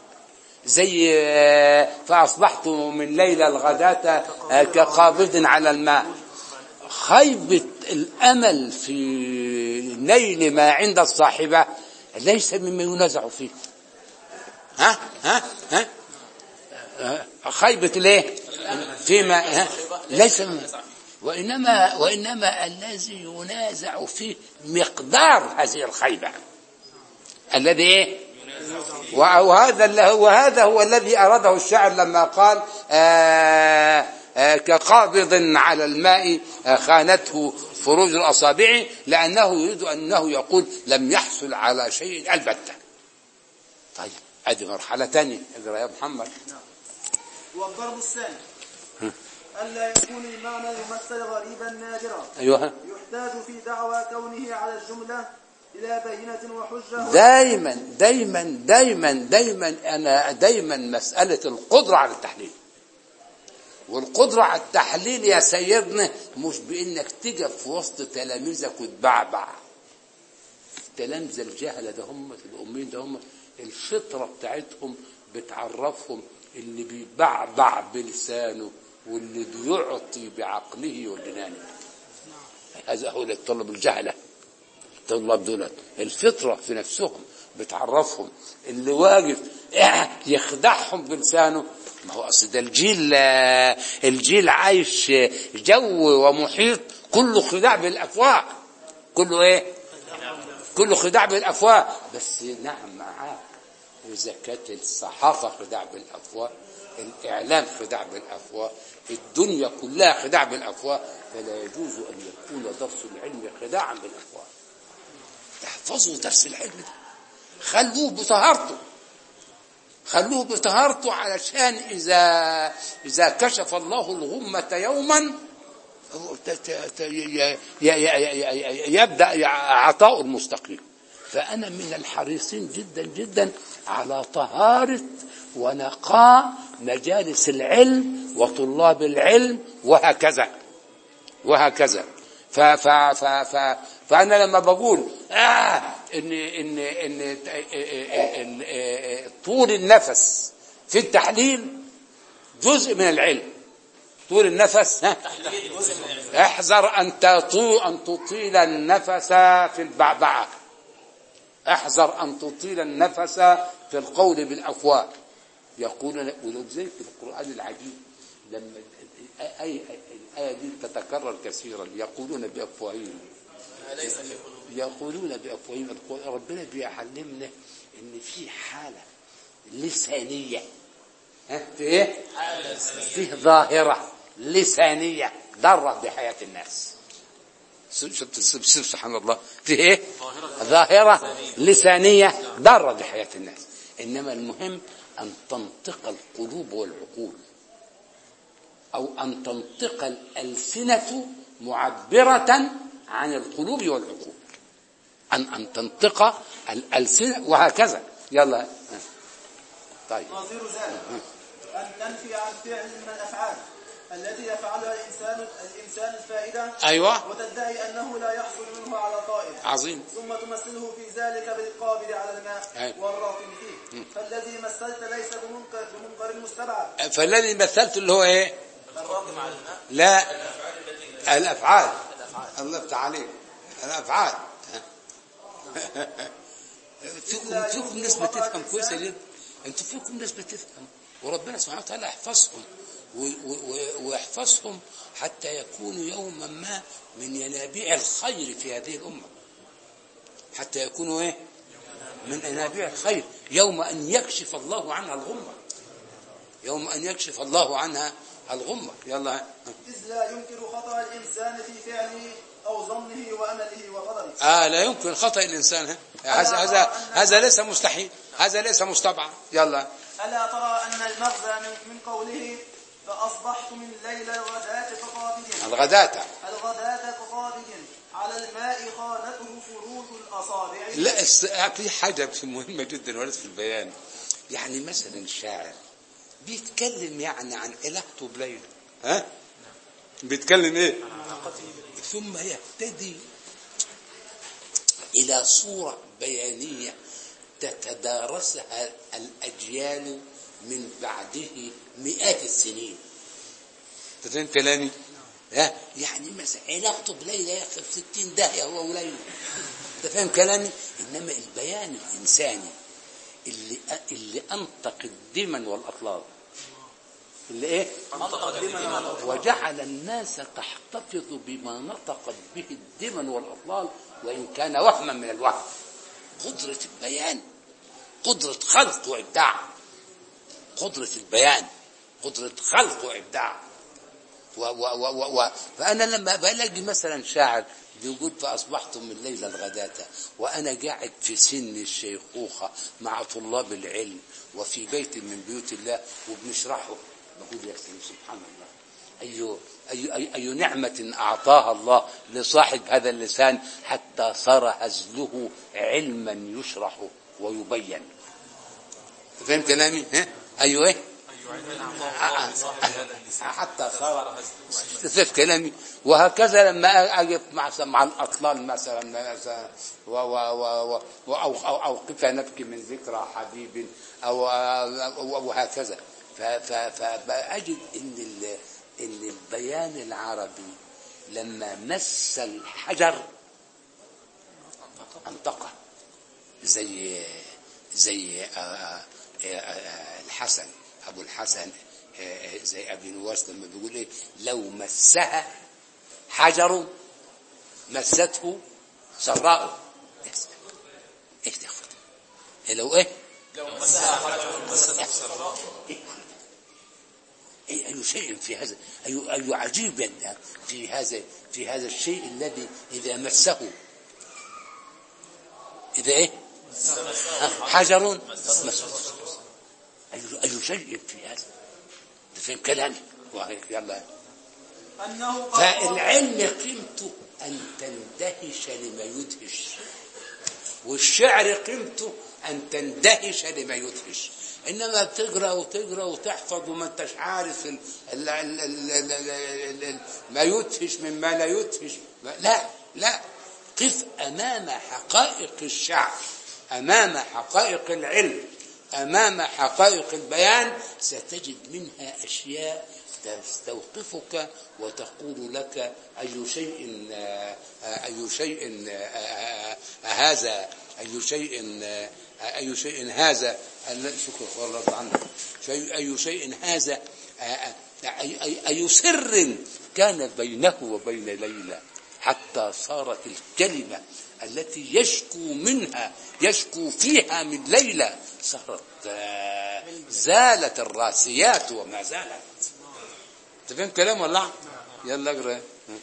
زي فأصبحت من ليلة الغداة كقابض على الماء. خيبة الأمل في نيل ما عند الصاحبة ليس مما ينازع فيه. ها ها ها خيبة ليه فيما ها ليس مما، وإنما وإنما الذي ينازع فيه مقدار هذه الخيبة الذي ايه، وهذا وهذا هو الذي أراده الشاعر لما قال آآ آآ كقابض على الماء خانته فروج الأصابع، لأنه يريد أنه يقول لم يحصل على شيء البتة. طيب هذه مرحلة ثانية. اقرأ يا محمد. والضرب الثاني ألا يكون المعنى يمثل غريبا نادرا. أيوه. يحتاج في دعوى كونه على الجملة إلى بينة وحجة. دايما دايما دايما دايما أنا دايما مسألة القدرة على التحليل، والقدرة على التحليل يا سيدنا مش بإنك تقف في وسط تلاميذك وتبعبع. التلامذة الجهلة ده هم الأمين ده هم الفطرة بتاعتهم بتعرفهم اللي بيبعبع بلسانه واللي بيعطي بعقله وجنانه. هذا هو الطلب الجهلة. الطلاب دول الفطرة في نفسهم بتعرفهم، اللي واقف يخدعهم بلسانه. ما هو أصل ده الجيل الجيل عايش جو ومحيط كله خداع بالأفواه، كله ايه كله خداع بالأفواه. بس نعم معاه إذا كانت الصحافة خداع بالأفواه، الإعلام خداع بالأفواه، الدنيا كلها خداع بالأفواه، فلا يجوز أن يكون درس العلم خداعا بالأفواه. احفظوا درس العلم ده، خلوه بطهارته، خلوه بطهارته علشان إذا إذا كشف الله الغمة يوما يبدأ عطاء المستقيم. فأنا من الحريصين جدا جدا على طهارة ونقاء مجالس العلم وطلاب العلم وهكذا وهكذا. ف ف ف ف فأنا لما بقول آه إن إن إن, إن, إن طول النفس في التحليل جزء من العلم، طول النفس ها احذر أن تطول أن تطيل النفس في البعبعة، احذر أن تطيل النفس في القول بالأفواه. يقولون ولذلك في القرآن العجيب لما أي الآية دي تتكرر كثيرا، يقولون بأفواههم يقولون بأفواههم. ربنا بيعلمنا إن في حالة لسانية، ها في إيه؟ فيه ظاهرة لسانية ضرت بحياة الناس. سبحان الله، في إيه؟ ظاهرة لسانية ضرت بحياة الناس. إنما المهم أن تنطق القلوب والعقول، أو أن تنطق الألسنة معبرة عن القلوب والعقول، أن أن تنطق الألسنة وهكذا. يلا طيب. نظير ذلك أن ننفي عن فعل من الأفعال التي يفعلها الإنسان الإنسان الفائدة، أيوة، وتدعي أنه لا يحصل منه على طائر عظيم، ثم تمثله في ذلك بالقابل على الماء أيوة. والراكن فيه. فالذي مثلت ليس بمنكر بمنكر مستبعد. فالذي مثلت اللي هو إيه؟ الراكن على الماء، لا الأفعال. الله يفتح عليك، الأفعال. فيكم فيكم ناس بتفهم كويسة جدا، انتوا فيكم ناس بتفهم، وربنا سبحانه وتعالى يحفظهم ويحفظهم حتى يكونوا يوما ما من ينابيع الخير في هذه الأمة، حتى يكونوا ايه من ينابيع الخير يوم أن يكشف الله عنها الغمة، يوم أن يكشف الله عنها الغمة. يلا. إذ لا ينكر خطأ الإنسان في فعله أو ظنه وأمله وقدره. آه لا يمكن خطأ الإنسان، هذا هذا هذا ليس مستحيل، هذا ليس مستبعد. يلا. ألا ترى أن المغزى من قوله فأصبحت من الليل الغداة كقابض الغداة الغداة كقابض على الماء خانته فروج الأصابع. لا في حاجة مهمة جدا ورد في البيان. يعني مثلا الشاعر بيتكلم يعني عن علاقته بليلى، ها بيتكلم ايه، ثم يهتدي إلى صورة بيانية تتدارسها الأجيال من بعده مئات السنين. تفهم كلامي؟ ها يعني مثلا علاقته بليلى يا أخي في ستين داهية هو وليلى. تفهم كلامي؟ إنما البيان الإنساني اللي اللي أنطق الدمن والأطلال، اللي إيه؟ أنطق الدمن والأطلال، وجعل الناس تحتفظ بما نطقت به الدمن والأطلال وإن كان وهما من الوهم. قدرة البيان، قدرة خلق وإبداع، قدرة البيان قدرة خلق وإبداع. و و و و فأنا لما بلاقي مثلا شاعر بيقول فأصبحت من ليلة الغداة وأنا قاعد في سن الشيخوخة مع طلاب العلم وفي بيت من بيوت الله وبنشرحه، بقول يا سيدي سبحان الله، أي, أي, أي, أي نعمة أعطاها الله لصاحب هذا اللسان حتى صار هزله علما يشرح ويبين. فهم كلامي؟ ها؟ أيوه إيه؟ حتى صار تفهم كلامي. وهكذا لما أقف مع مع الأطلال مثلا و و و أو أو قف نبكي من ذكرى حبيب أو وهكذا، فأجد إن إن البيان العربي لما مس الحجر انطقه، زي زي الحسن أبو الحسن زي أبي نواس لما بيقول إيه لو مسها حجر مسته سراء. إيه تاخد لو إيه لو مسها حجر مسته سراء. أي أي شيء في هذا، أي أي عجيب في هذا في هذا الشيء الذي إذا مسه إذا إيه حجر مسدود. أي أي شيء في هذا فين كلامي يلا. فالعلم قيمته أن تندهش لما يدهش، والشعر قيمته أن تندهش لما يدهش. إنما تقرأ وتقرأ وتحفظ وما انتش عارف ال ال ال ال ال ال ال ما يدهش مما لا يدهش. لا لا، قف أمام حقائق الشعر، أمام حقائق العلم، أمام حقائق البيان، ستجد منها أشياء تستوقفك وتقول لك أي شيء أي شيء هذا أي شيء أي شيء هذا شكرا والله عنك شيء أي شيء هذا أي, أي سر كان بينه وبين ليلى حتى صارت الكلمة التي يشكو منها يشكو فيها من ليلى صارت زالت الراسيات وما زالت. تفهم كلام ولا؟ يلا اقرأ.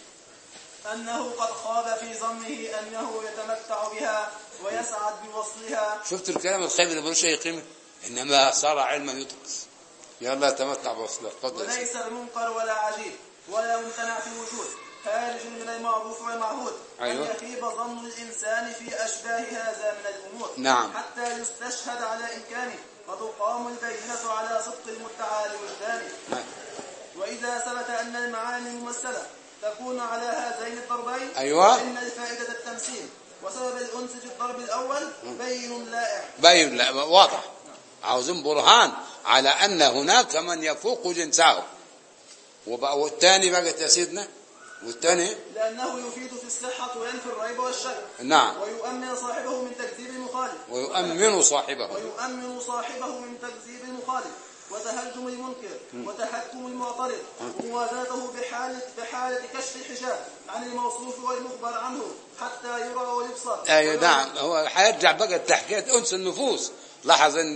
أنه قد خاب في ظنه أنه يتمتع بها ويسعد بوصلها. شفت الكلام الخيب اللي ملوش أي قيمة، إنما صار علما يدرس. يلا يتمتع بوصلها. وليس المنكر ولا عجيب ولا ممتنع في الوجود خارج من المعروف والمعهود. أيوة. أن يخيب ظن الإنسان في أشباه هذا من الأمور. نعم. حتى يستشهد على إمكانه فتقام البينة على صدق المدعى لوجدانه. نعم. وإذا ثبت أن المعاني الممثلة تكون على هذين الضربين. أيوة. فإن الفائدة التمثيل وسبب الأنس في الضرب الأول بين لائع. بين لا واضح. عاوزين برهان على أن هناك من يفوق جنسه. وبقى والثاني بقى يا سيدنا والثاني لأنه يفيد في الصحة وينفي الريب والشك. نعم. ويؤمن صاحبه من تكذيب المخالف. ويؤمن صاحبه. ويؤمن صاحبه من تكذيب المخالف وتهجم المنكر وتحكم المعترض وموازاته بحالة بحالة كشف الحجاب عن الموصوف والمخبر عنه حتى يرى ويبصر. أي نعم. هو حيرجع بقى تحكية أنس النفوس. لاحظ إن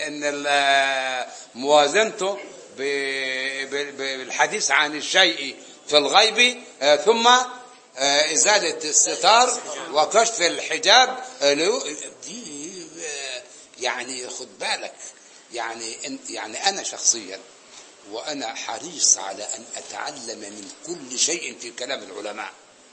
إن موازنته بالحديث عن الشيء في الغيب ثم إزالة الستار وكشف الحجاب دي يعني خد بالك يعني يعني أنا شخصيا وأنا حريص على أن أتعلم من كل شيء في كلام العلماء.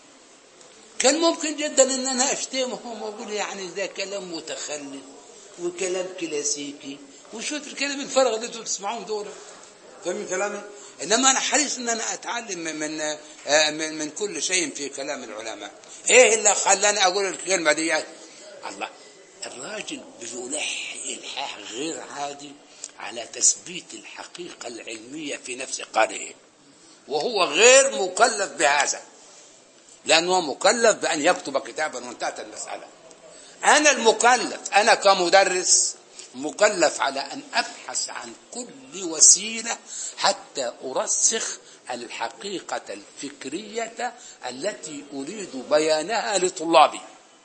كان ممكن جدا أن أنا أشتمهم وأقول يعني ده كلام متخلف وكلام كلاسيكي وشو الكلام الفارغ اللي انتم تسمعون دول. فاهمين كلامي؟ انما انا حريص ان انا اتعلم من من, من كل شيء في كلام العلماء. ايه اللي خلاني اقول الكلمه دي؟ الله، الراجل بيلح الحاح غير عادي على تثبيت الحقيقه العلميه في نفس قارئه، وهو غير مكلف بهذا لانه مكلف بان يكتب كتابا وانتهت المساله. أنا المكلف، أنا كمدرس مكلف على أن أبحث عن كل وسيلة حتى أرسخ الحقيقة الفكرية التي أريد بيانها لطلابي.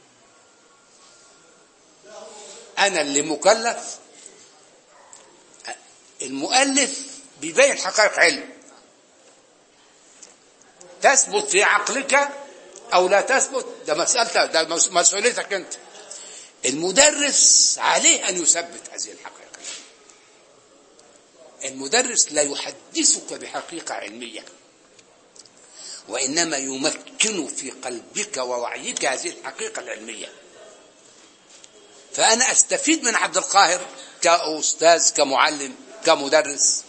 أنا اللي مكلف. المؤلف بيبين حقائق علم تثبت في عقلك أو لا تثبت، ده مسألتك، ده مسؤوليتك أنت. المدرس عليه أن يثبت هذه الحقيقة. المدرس لا يحدثك بحقيقة علمية، وإنما يمكن في قلبك ووعيك هذه الحقيقة العلمية. فأنا أستفيد من عبد القاهر كأستاذ كمعلم كمدرس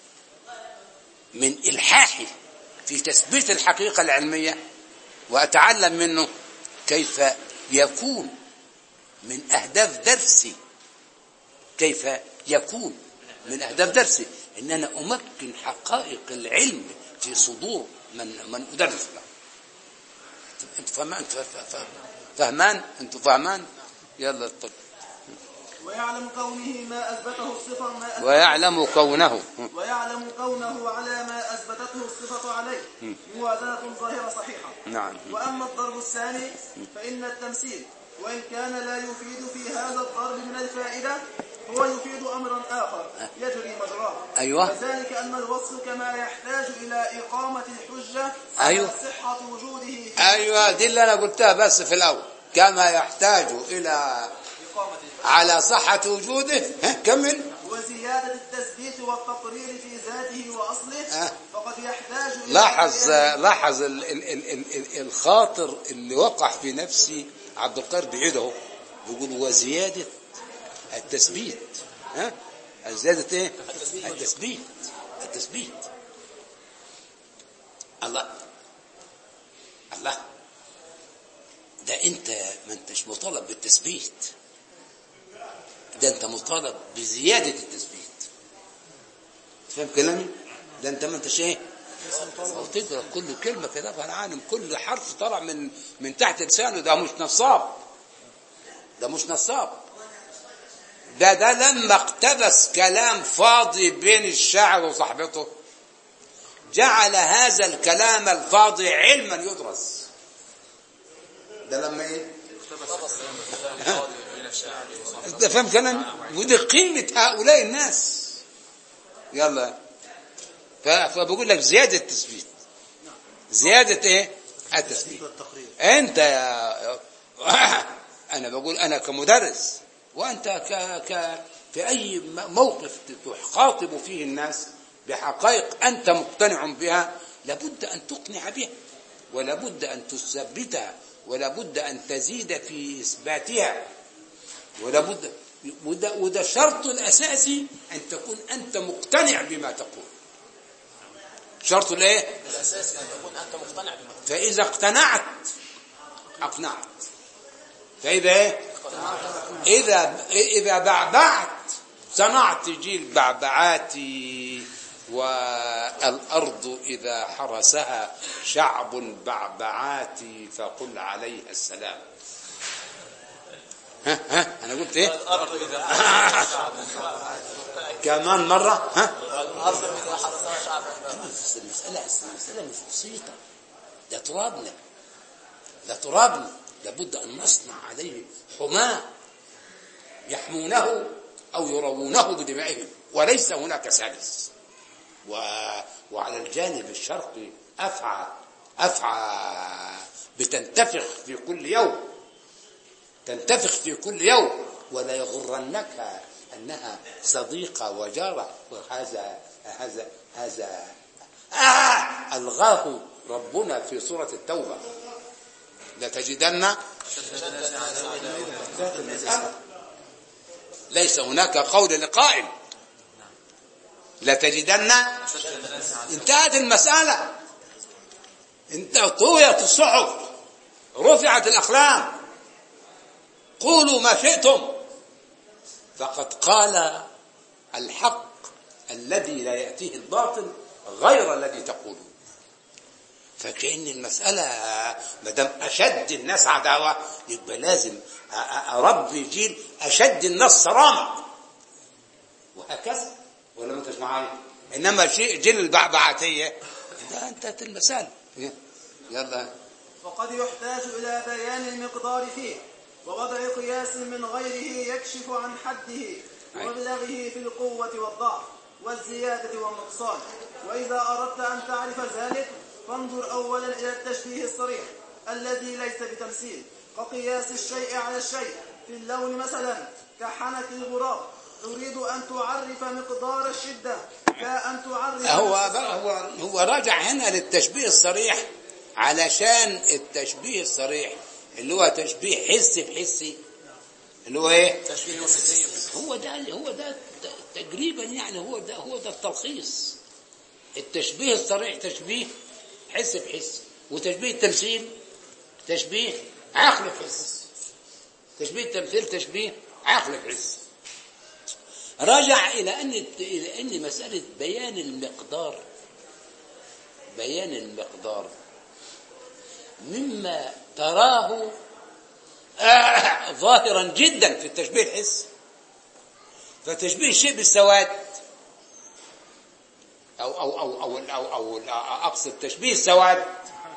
من إلحاحي في تثبيت الحقيقة العلمية، وأتعلم منه كيف يكون من أهداف درسي كيف يكون من أهداف درسي إن أنا أمكن حقائق العلم في صدور من من أدرس له. أنت فهمان فهمان أنت فهمان يلا طب. ويعلم كونه ما أثبته الصفة ما أثبته ويعلم كونه ويعلم كونه على ما أثبتته الصفة عليه موازنة ظاهرة صحيحة. نعم. وأما الضرب الثاني فإن التمثيل وإن كان لا يفيد في هذا الضرب من الفائدة هو يفيد أمرا آخر يجري مجراه. أيوة. وذلك أن الوصف كما يحتاج إلى إقامة الحجة أيوة. على صحة وجوده. أيوة دي اللي أنا قلتها بس في الأول. كما يحتاج إلى على صحة وجوده. ها كمل. وزيادة التثبيت والتقرير في ذاته وأصله فقد يحتاج إلى لاحظ لاحظ ال ال ال ال الخاطر اللي وقع في نفسي عبد القادر بعيده، بيقول وزيادة التثبيت. ها زيادة ايه؟ التثبيت. التثبيت. الله الله، ده انت ما انتش مطالب بالتثبيت، ده انت مطالب بزيادة التثبيت. فاهم كلامي؟ ده انت ما انتش ايه؟ تقرا كل كلمة كده فانا عالم كل حرف طلع من من تحت لسانه. ده مش نصاب، ده مش نصاب، ده ده لما اقتبس كلام فاضي بين الشاعر وصاحبته جعل هذا الكلام الفاضي علما يدرس. ده لما ايه؟ انت فاهم كلام؟ ودي قيمة هؤلاء الناس. يلا فبقول لك زيادة التثبيت، زيادة ايه؟ التثبيت. انت يا انا بقول انا كمدرس وانت ك ك في اي موقف تخاطب فيه الناس بحقائق انت مقتنع بها لابد ان تقنع بها، ولابد ان تثبتها، ولابد ان تزيد في اثباتها، ولابد وده, وده شرط الاساسي ان تكون انت مقتنع بما تقول. شرط الايه الاساسي ان تكون انت مقتنع بما تقول. فاذا اقتنعت اقنعت، فاذا ايه اذا اذا بعبعت صنعت جيل بعبعاتي. والارض اذا حرسها شعب بعبعاتي فقل عليها السلام. ها ها انا قلت ايه؟ الارض اذا حرسها شعب كمان مره. ها الارض اذا حرسها شعب. المساله المساله مش بسيطه، ده ترابنا، ده ترابنا لابد ان نصنع عليه حماه يحمونه او يروونه بدمائهم، وليس هناك ثالث. و... وعلى الجانب الشرقي افعى افعى بتنتفخ في كل يوم، تنتفخ في كل يوم، ولا يغرنك انها صديقه وجاره. وهذا هذا هذا آه الغاه ربنا في سوره التوبه. لتجدن ليس هناك قول لقائل، لتجدن انتهت المسألة، انت طويت الصحف، رفعت الأقلام، قولوا ما شئتم. فقد قال الحق الذي لا يأتيه الباطل غير الذي تقوله. فكأن المسألة مدام أشد الناس عداوة يبقى لازم أربي جيل أشد الناس صرامة، وهكذا. ولا ما انتش معايا؟ إنما شيء جيل البعبعاتية ده انتهت المسألة. يلا. وقد يحتاج إلى بيان المقدار فيه ووضع قياس من غيره يكشف عن حده ومبلغه في القوة والضعف والزيادة والنقصان. وإذا أردت أن تعرف ذلك فانظر أولا إلى التشبيه الصريح الذي ليس بتمثيل، كقياس الشيء على الشيء في اللون مثلا كحنك الغراب. تريد أن تعرف مقدار الشدة لا أن تعرف هو هو هو راجع هنا للتشبيه الصريح علشان التشبيه الصريح اللي هو تشبيه حسي بحسي اللي هو ايه؟ تشبيه وحسي. هو ده هو ده تقريبا يعني هو ده هو ده التلخيص. التشبيه الصريح تشبيه حس بحس، وتشبيه التمثيل تشبيه عقل بحس. تشبيه التمثيل تشبيه عقل بحس. رجع إلى أن إلى أن مسألة بيان المقدار بيان المقدار مما تراه آه ظاهرا جدا في التشبيه الحسي. فتشبيه الشيء بالسواد أو أو أو أو أو, أو, أو أقصد تشبيه السواد.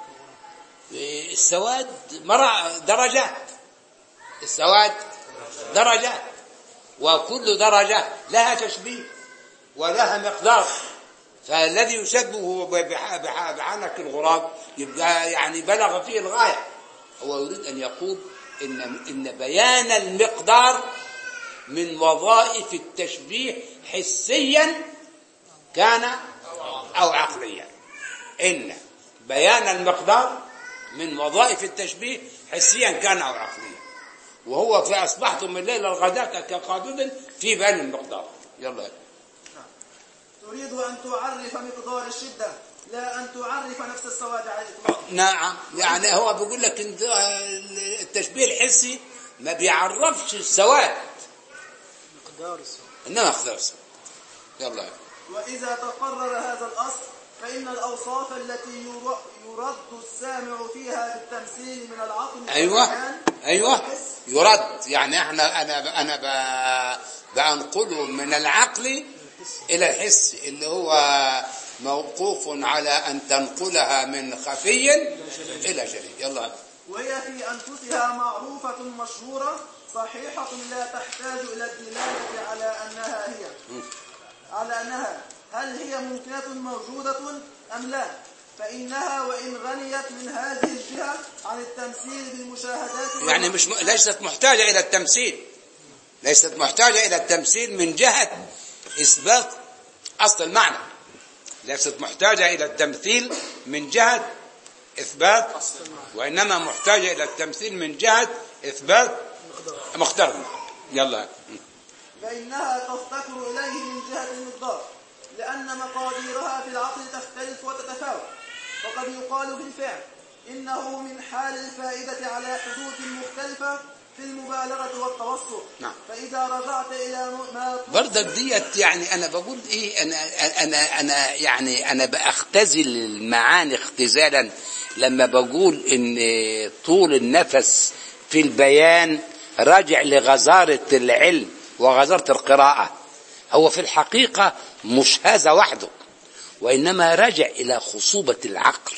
السواد مرة درجات، السواد درجات، وكل درجة لها تشبيه ولها مقدار. فالذي يشبه بحنك الغراب يبقى يعني بلغ فيه الغاية. هو يريد أن يقول إن, إن بيان المقدار من وظائف التشبيه حسيا كان أو عقليا. إن بيان المقدار من وظائف التشبيه حسيا كان أو عقليا، وهو في أصبحتم من الليل الغداة كقادم في بيان المقدار. يلا. تريد أن تعرف مقدار الشدة لا أن تعرف نفس السواد عليكم. نعم، يعني هو بيقول لك التشبيه الحسي ما بيعرفش السواد، مقدار السواد، إنما مقدار السواد. يلا. وإذا تقرر هذا الأصل فإن الأوصاف التي يرد السامع فيها بالتمثيل من العقل أيوة أيوة يرد، يعني احنا أنا أنا بأنقله من العقل إلى الحس اللي هو موقوف على أن تنقلها من خفي إلى جلي. يلا. وهي في أنفسها معروفة مشهورة صحيحة لا تحتاج إلى الدلالة على أنها هي على أنها هل هي ممكنة موجودة أم لا، فإنها وإن غنيت من هذه الجهة عن التمثيل بالمشاهدات يعني مش م... ليست محتاجة إلى التمثيل، ليست محتاجة إلى التمثيل من جهة إثبات أصل المعنى، ليست محتاجة إلى التمثيل من جهة إثبات، وإنما محتاجة إلى التمثيل من جهة إثبات مقدار. يلا. فإنها تفتقر إليه من جهة المقدار، لأن مقاديرها في العقل تختلف وتتفاوت. وقد يقال في الفعل إنه من حال الفائدة على حدود مختلفة في المبالغة والتوسط. نعم. فإذا رجعت إلى ما برضك ديت، يعني أنا بقول إيه، أنا أنا أنا يعني أنا بأختزل المعاني اختزالا لما بقول إن طول النفس في البيان راجع لغزارة العلم وغزارة القراءة. هو في الحقيقة مش هذا وحده، وإنما رجع إلى خصوبة العقل،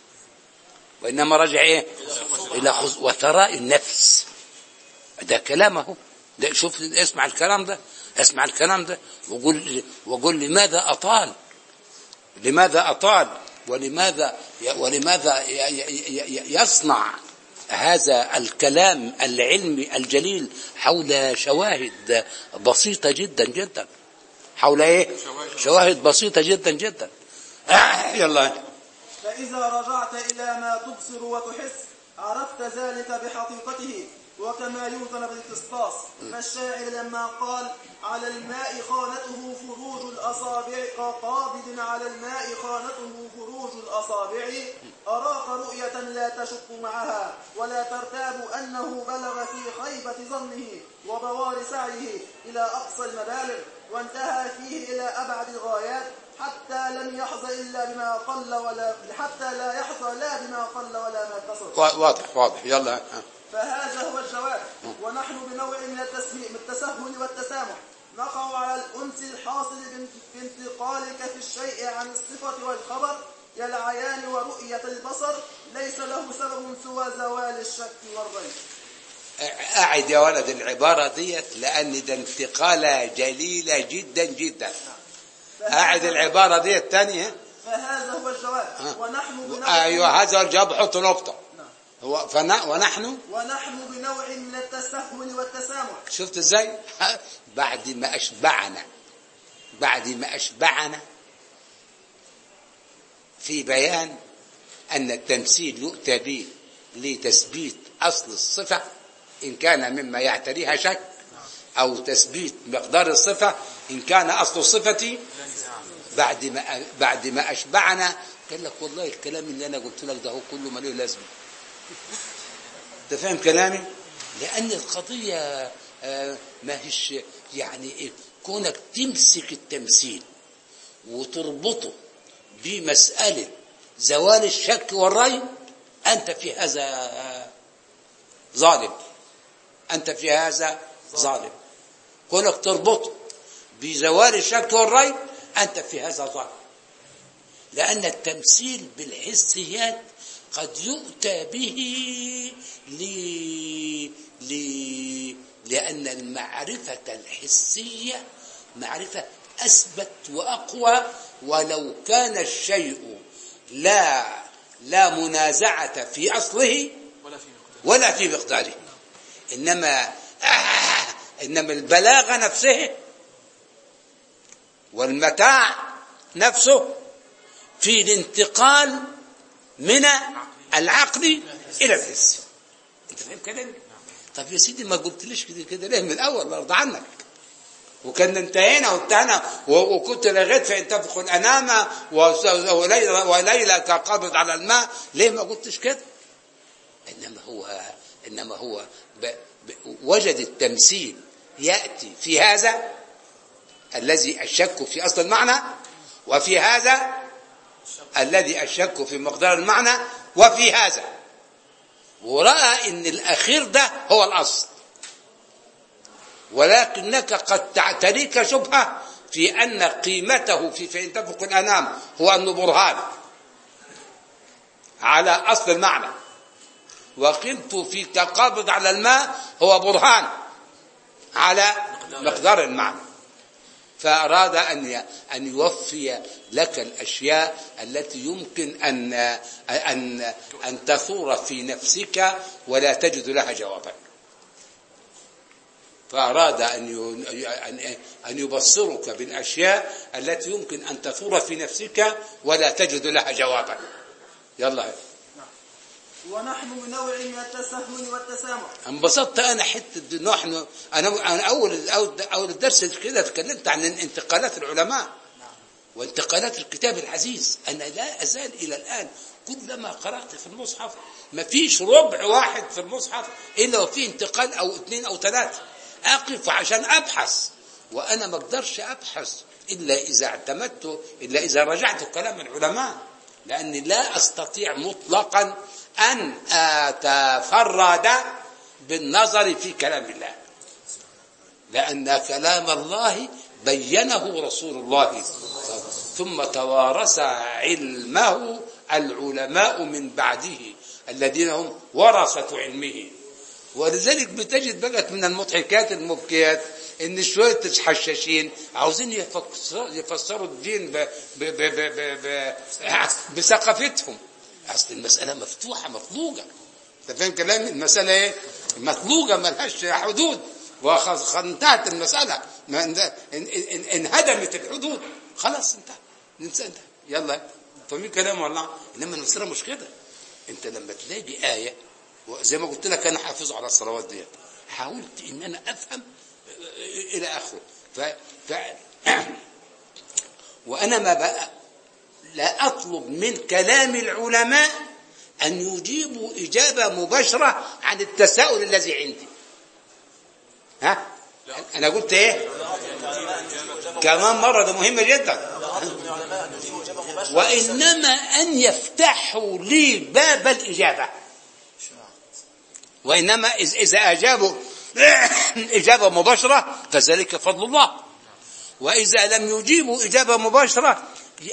وإنما رجع إيه إلى خص... وثراء النفس. ده كلامه ده، شوف اسمع الكلام ده، اسمع الكلام ده وقول وقول لماذا أطال، لماذا أطال ولماذا ولماذا يصنع هذا الكلام العلمي الجليل حول شواهد بسيطة جدا جدا، حول ايه شواهد بسيطة جدا جدا. يلا. فإذا رجعت إلى ما تبصر وتحس عرفت ذلك بحقيقته، وكما يوزن بالقسطاس. فالشاعر لما قال على الماء خانته فروج الأصابع كقابض على الماء خانته فروج الأصابع، أراك رؤية لا تشك معها ولا ترتاب أنه بلغ في خيبة ظنه وبوار سعيه إلى أقصى المبالغ، وانتهى فيه إلى أبعد الغايات، حتى لم يحظى إلا بما قل ولا حتى لا يحظى لا بما قل ولا ما كسر. واضح واضح. يلا. فهذا هو الجواب. ونحن بنوع من التسهل والتسامح نقع على الأنس الحاصل بانتقالك في الشيء عن الصفة والخبر كالعيان ورؤية البصر، ليس له سبب سوى زوال الشك والريب. أعد يا ولد العبارة ديت، لأن ده انتقالة جليلة جدا جدا. أعد العبارة ديت تانية. فهذا هو الجواب. ونحن بنوع أيوة هذا الجواب، حط نقطة. هو فنا ونحن ونحن بنوع من التسهل والتسامح. شفت ازاي؟ بعد ما أشبعنا بعد ما أشبعنا في بيان أن التمثيل يؤتى به لتثبيت أصل الصفة إن كان مما يعتريها شك، أو تثبيت مقدار الصفة إن كان أصل الصفة. بعد ما بعد ما أشبعنا قال لك والله الكلام اللي أنا قلت لك ده هو كله ما له لازمة. أنت فاهم كلامي؟ لأن القضية ما هيش يعني كونك تمسك التمثيل وتربطه بمسألة زوال الشك والريب، أنت في هذا ظالم، أنت في هذا ظالم. كونك تربطه بزوال الشك والريب أنت في هذا ظالم، لأن التمثيل بالحسيات قد يؤتى به لي لي لأن المعرفة الحسية معرفة أثبت وأقوى، ولو كان الشيء لا لا منازعة في أصله ولا في مقداره. إنما آه إنما البلاغة نفسها والمتاع نفسه في الانتقال من العقل إلى الحس. أنت فاهم كلامي؟ طب يا سيدي ما قلتليش كده كده ليه من الأول؟ أرضى عنك. وكان انتهينا وانتهينا وكنت لغيت فإن تفق الأنام وليلة كقبض على الماء. ليه ما قلتش كده؟ إنما هو إنما هو ب ب وجد التمثيل يأتي في هذا الذي الشك في أصل المعنى، وفي هذا الذي الشك في مقدار المعنى، وفي هذا، ورأى إن الأخير ده هو الأصل، ولكنك قد تعتريك شبهة في أن قيمته في فإن تفق الأنام هو أنه برهان على أصل المعنى، وقيمته في كقابض على الماء هو برهان على مقدار المعنى. فأراد أن أن يوفي لك الأشياء التي يمكن أن أن أن تثور في نفسك ولا تجد لها جوابا. فأراد أن أن يبصرك بالأشياء التي يمكن أن تثور في نفسك ولا تجد لها جوابا. يلا. ونحن من نوع من التسهل والتسامح. انبسطت انا حته نحن انا اول اول الدرس كده اتكلمت عن انتقالات العلماء وانتقالات الكتاب العزيز. انا لا ازال الى الان كلما قرات في المصحف ما فيش ربع واحد في المصحف الا وفيه انتقال او اثنين او ثلاثه. اقف عشان ابحث، وانا ما اقدرش ابحث الا اذا اعتمدت الا اذا رجعت كلام العلماء، لاني لا استطيع مطلقا أن أتفرد بالنظر في كلام الله، لأن كلام الله بينه رسول الله ثم توارث علمه العلماء من بعده الذين هم ورثة علمه. ولذلك بتجد بقت من المضحكات المبكيات ان شويه حشاشين عاوزين يفسروا الدين ب ب ب ب ب بثقافتهم. اصل المساله مفتوحه مطلوقه. انت فاهم كلامي؟ المساله ايه؟ مطلوقه ما لهاش حدود، وانتهت المساله، انهدمت الحدود، خلاص انتهى. ننسى انت يلا فاهمين كلام والله. انما المساله مش كده. انت لما تلاقي ايه زي ما قلت لك انا حافظ على الصلوات دي، حاولت ان انا افهم الى اخره. ف... ف... وانا ما بقى لا أطلب من كلام العلماء أن يجيبوا إجابة مباشرة عن التساؤل الذي عندي. ها؟ أنا قلت إيه؟ كمان مرة، ده مهمة جدا. وإنما أن يفتحوا لي باب الإجابة، وإنما إذا أجابوا إجابة مباشرة فذلك فضل الله، وإذا لم يجيبوا إجابة مباشرة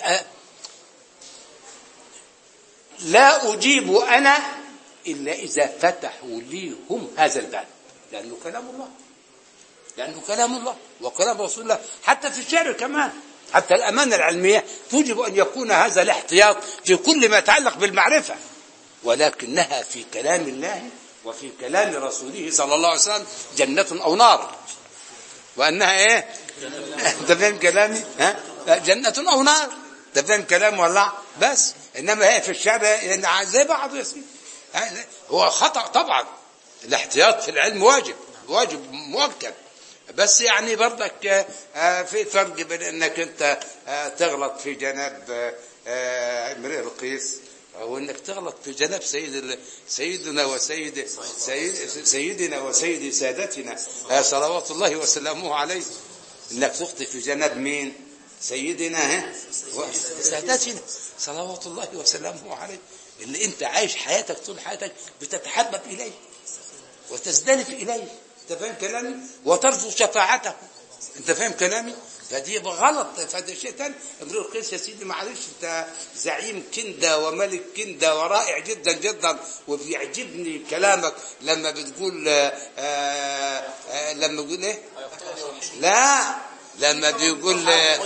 لا أجيب أنا إلا إذا فتحوا لي هم هذا الباب، لأنه كلام الله، لأنه كلام الله وكلام رسول الله. حتى في الشعر كمان، حتى الأمانة العلمية توجب أن يكون هذا الاحتياط في كل ما يتعلق بالمعرفة، ولكنها في كلام الله وفي كلام رسوله صلى الله عليه وسلم جنة أو نار، وأنها إيه؟ أنت فاهم كلامي؟ ها؟ جنة أو نار. أنت فاهم كلام والله؟ بس إنما هي في الشارع زي بعض يا سيدي. هو خطأ طبعا، الاحتياط في العلم واجب واجب مؤكد، بس يعني برضك في فرق بين انك انت تغلط في جناب امرئ القيس او انك تغلط في جناب سيد سيدنا وسيد سيد سيدنا وسيد سادتنا صلوات الله وسلامه عليه. انك تخطئ في جناب مين؟ سيدنا سادتنا صلوات الله وسلامه عليه، اللي انت عايش حياتك طول حياتك بتتحبب اليه وتزدلف اليه. انت فاهم كلامي؟ وترجو شفاعته. انت فاهم كلامي؟ فدي غلط، فده شيء ثاني. امرؤ القيس يا سيدي معلش، انت زعيم كندا وملك كندا ورائع جدا جدا، وبيعجبني كلامك لما بتقول آآ آآ لما بتقول ايه؟ لا لما بيقول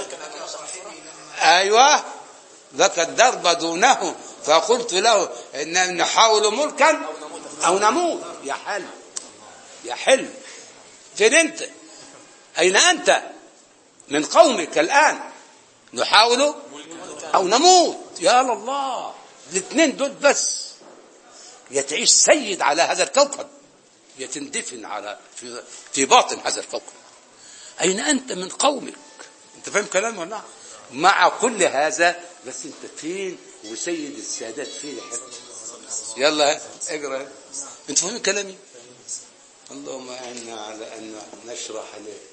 ايوه ذاك الدرب دونه، فقلت له ان نحاول ملكا او نموت. يا حل يا حلم فين انت؟ اين انت من قومك الان؟ نحاول او نموت. يا الله، الاثنين دول بس، يا تعيش سيد على هذا الكوكب يا تندفن على في, في باطن هذا الكوكب. اين انت من قومك؟ انت فاهم كلامي ولا لا؟ مع كل هذا بس انت فين وسيد السادات فين؟ يلا اقرا. انت فاهمين كلامي؟ اللهم اعنا على ان نشرح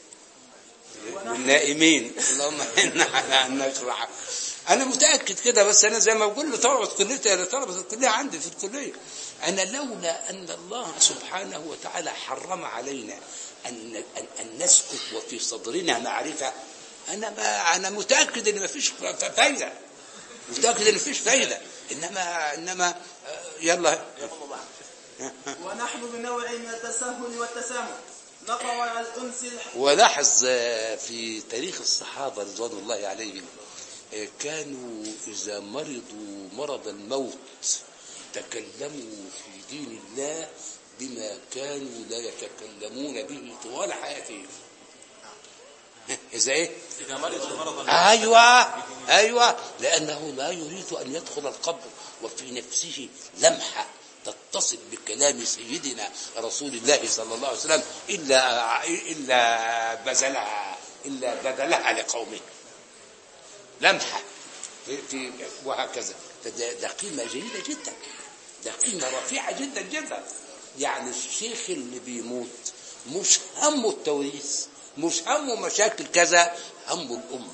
للنائمين، اللهم اعنا على ان نشرح. انا متاكد كده، بس انا زي ما بقول لطلبه كليتي، انا طلبه الكليه عندي في الكليه، انا لولا ان الله سبحانه وتعالى حرم علينا ان ان, أن نسكت وفي صدرنا معرفه، انا ما انا متاكد ان ما فيش فايده، متاكد ان ما فيش فايده. انما انما يلا. ونحن بنوع من التسهل والتسامح نقع على الأنس الح... ولاحظ في تاريخ الصحابة رضوان الله عليهم، كانوا إذا مرضوا مرض الموت تكلموا في دين الله بما كانوا لا يتكلمون به طوال حياتهم. إذا إيه؟ إذا مرض مرض أيوة أيوة، لأنه لا يريد أن يدخل القبر وفي نفسه لمحة تتصل بكلام سيدنا رسول الله صلى الله عليه وسلم إلا إلا بذلها إلا بذلها لقومه لمحة في وهكذا. ده قيمة جيدة جدا، ده قيمة رفيعة جدا جدا. يعني الشيخ اللي بيموت مش همه التوريث، مش همه مشاكل كذا، همه الأمة.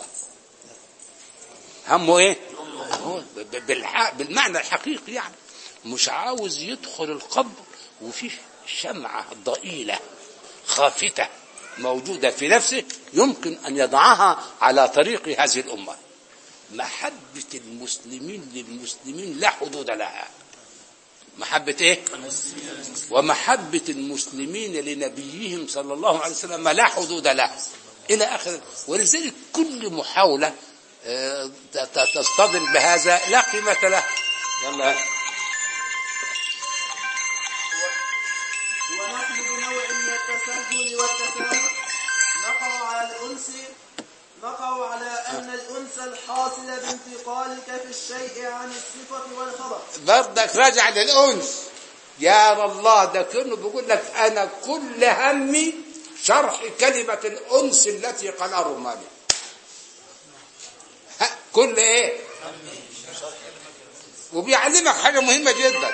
همه ايه؟ بالمعنى الحقيقي، يعني مش عاوز يدخل القبر وفيه شمعة ضئيلة خافتة موجودة في نفسه يمكن أن يضعها على طريق هذه الأمة. محبة المسلمين للمسلمين لا حدود لها. محبة ايه؟ ومحبة المسلمين لنبيهم صلى الله عليه وسلم لا حدود لها إلى آخر. ولذلك كل محاولة تصطدم بهذا لا قيمة له. يلا. ونحن بنوع من التسهل والتسامح نقع على الأنس نقع على أن الأنس الحاصل بانتقالك في الشيء عن الصفة والخبر. برضك راجع للأنس. يا الله، ده كأنه بيقول لك أنا كل همي شرح كلمة الأنس التي قالها الرماني. كل إيه؟ وبيعلمك حاجة مهمة جدا،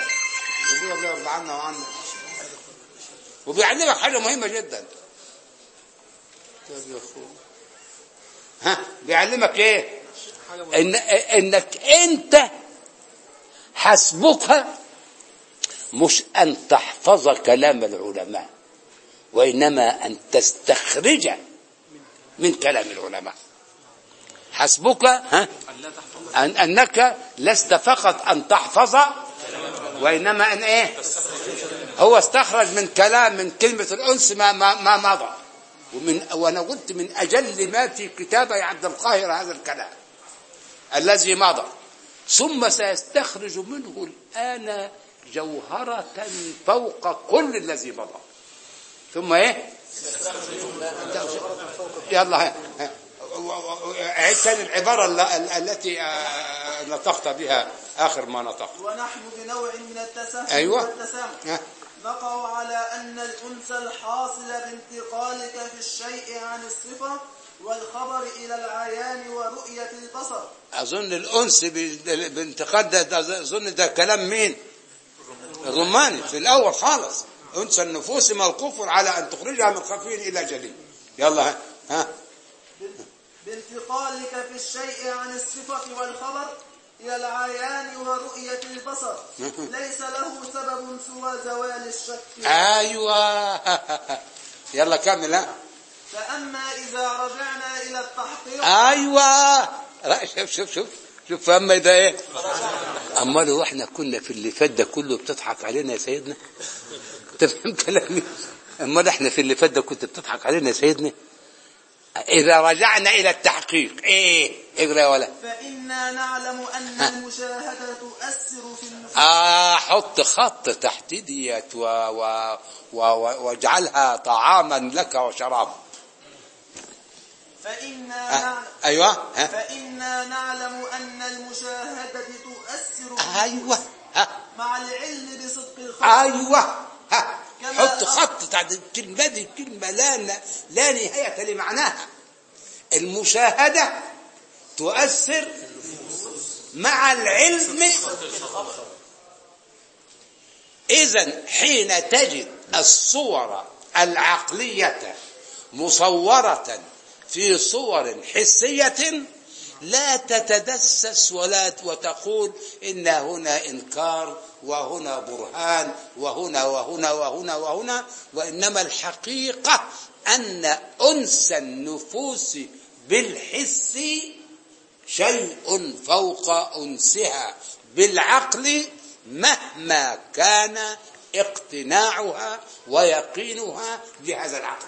وبيعلمك حاجة مهمة جدا. ها بيعلمك ايه؟ إن انك انت حسبك مش ان تحفظ كلام العلماء، وانما ان تستخرج من كلام العلماء. حسبك ها أن انك لست فقط ان تحفظ، وانما ان ايه؟ هو استخرج من كلام من كلمة الأنس ما ما ما مضى. ومن وانا قلت من اجل ما في كتابه عبد القاهر هذا الكلام الذي مضى، ثم سيستخرج منه الآن جوهرة فوق كل الذي مضى. ثم ايه؟ يلا عيد ثاني العبارة التي نطقت بها آخر ما نطقت. ونحن بنوع من التسهل أيوة. والتسامح نقع على أن الأنس الحاصل بانتقالك في الشيء عن الصفة والخبر إلى العيان ورؤية البصر. أظن الأنس بانتقال ده أظن ده كلام مين؟ الرماني في الأول خالص. أنس النفوس موقوف على أن تخرجها من خفي إلى جلي. يلا ها. بانتقالك في الشيء عن الصفة والخبر إلى العيان ورؤية البصر ليس له سبب سوى زوال الشك. أيوة. يلا كمل. فأما إذا رجعنا إلى التحقيق. أيوة. شوف شوف شوف شوف فأما إذا إيه؟ أما لو إحنا كنا في اللي فات ده كله بتضحك علينا يا سيدنا. تفهم كلامي؟ أما إحنا في اللي فات ده كنت بتضحك علينا يا سيدنا. إذا رجعنا إلى التحقيق إيه؟ اقرأ ولا؟ فإنا نعلم أن المشاهدة تؤثر في النفوس. آه حط خط تحت ديت و... و... و... واجعلها طعاما لك وشراب. فإنا أه. نعلم أيوة ها. فإنا نعلم أن المشاهدة تؤثر أيوة ها. مع العلم بصدق الخبر. أيوة ها. كما حط خط تحت الكلمة دي، كلمة لا لا نهاية لمعناها. المشاهدة تؤثر مع العلم. إذن حين تجد الصور العقلية مصورة في صور حسية لا تتدسس ولا وتقول إن هنا إنكار وهنا برهان وهنا وهنا وهنا وهنا، وإنما الحقيقة أن أنس النفوس بالحس شيء فوق أنسها بالعقل مهما كان اقتناعها ويقينها بهذا العقل.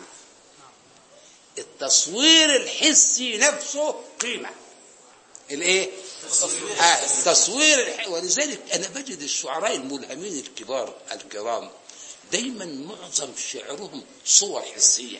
التصوير الحسي نفسه قيمة. الايه؟ آه التصوير الح... ولذلك انا بجد الشعراء الملهمين الكبار الكرام دايما معظم شعرهم صور حسية.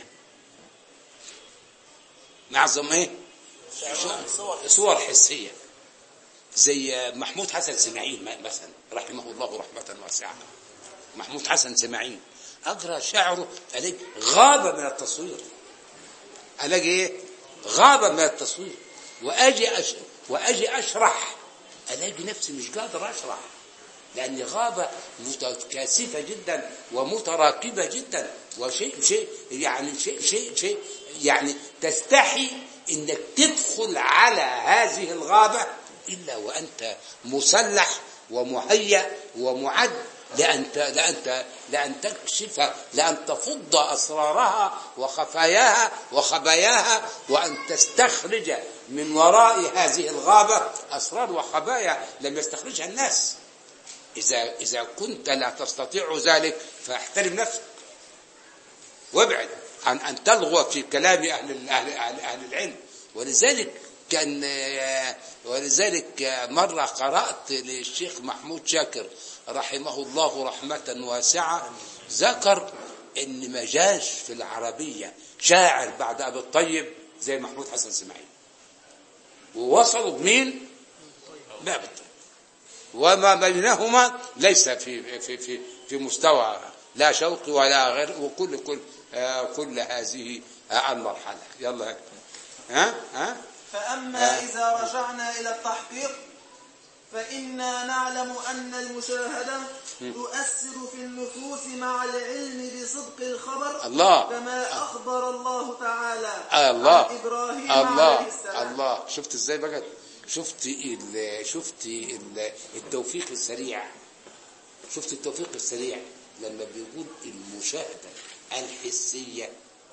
معظم ايه؟ صور حسية. زي محمود حسن اسماعيل مثلا رحمه الله رحمة واسعة. محمود حسن اسماعيل اقرا شعره الاقي غابة من التصوير، الاقي ايه؟ غابة من التصوير. واجي أش... واجي اشرح الاقي نفسي مش قادر اشرح، لان غابة متكاثفة جدا ومتراكبة جدا، وشيء شيء يعني شيء شيء شيء يعني تستحي انك تدخل على هذه الغابة الا وانت مسلح ومهيأ ومعد لأن لأن لأن تكشف، لأن تفض أسرارها وخفاياها وخباياها، وأن تستخرج من وراء هذه الغابة أسرار وخبايا لم يستخرجها الناس. إذا إذا كنت لا تستطيع ذلك فاحترم نفسك وابعد عن أن تلغو في كلام أهل أهل أهل العلم. ولذلك كان ولذلك مرة قرأت للشيخ محمود شاكر رحمه الله رحمة واسعة ذكر ان ما جاش في العربية شاعر بعد ابي الطيب زي محمود حسن اسماعيل، ووصلوا بمين؟ بابي الطيب، وما بينهما ليس في في في في مستوى لا شوقي ولا غير، وكل كل آه كل هذه آه المرحلة. يلا ها ها فأما إذا رجعنا إلى التحقيق فإنا نعلم أن المشاهدة تؤثر في النفوس مع العلم بصدق الخبر الله. كما أخبر الله تعالى الله. عن إبراهيم الله. عليه السلام. الله. شفت ازاي بقى؟ شفت ال شفت ال التوفيق السريع. شفت التوفيق السريع لما بيقول المشاهدة الحسية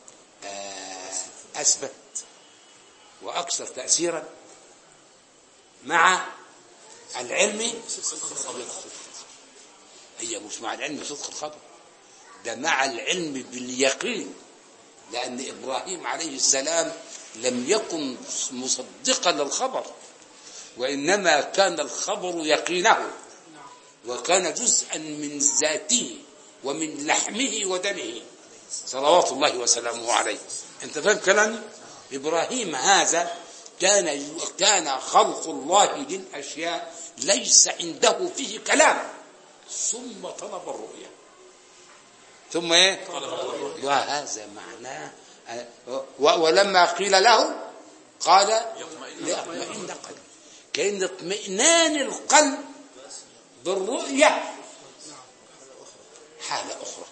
أثبت وأكثر تأثيرا مع العلم. هي مش مع العلم بصدق الخبر، ده مع العلم باليقين، لأن إبراهيم عليه السلام لم يكن مصدقا للخبر، وإنما كان الخبر يقينه، وكان جزءا من ذاته ومن لحمه ودمه صلوات الله وسلامه عليه. انت فاهم كلامي؟ إبراهيم هذا كان كان خلق الله للأشياء ليس عنده فيه كلام، ثم طلب الرؤيا، ثم ايه؟ وهذا معناه. ولما قيل له قال ليطمئن قلبي، كأن اطمئنان القلب بالرؤية حالة أخرى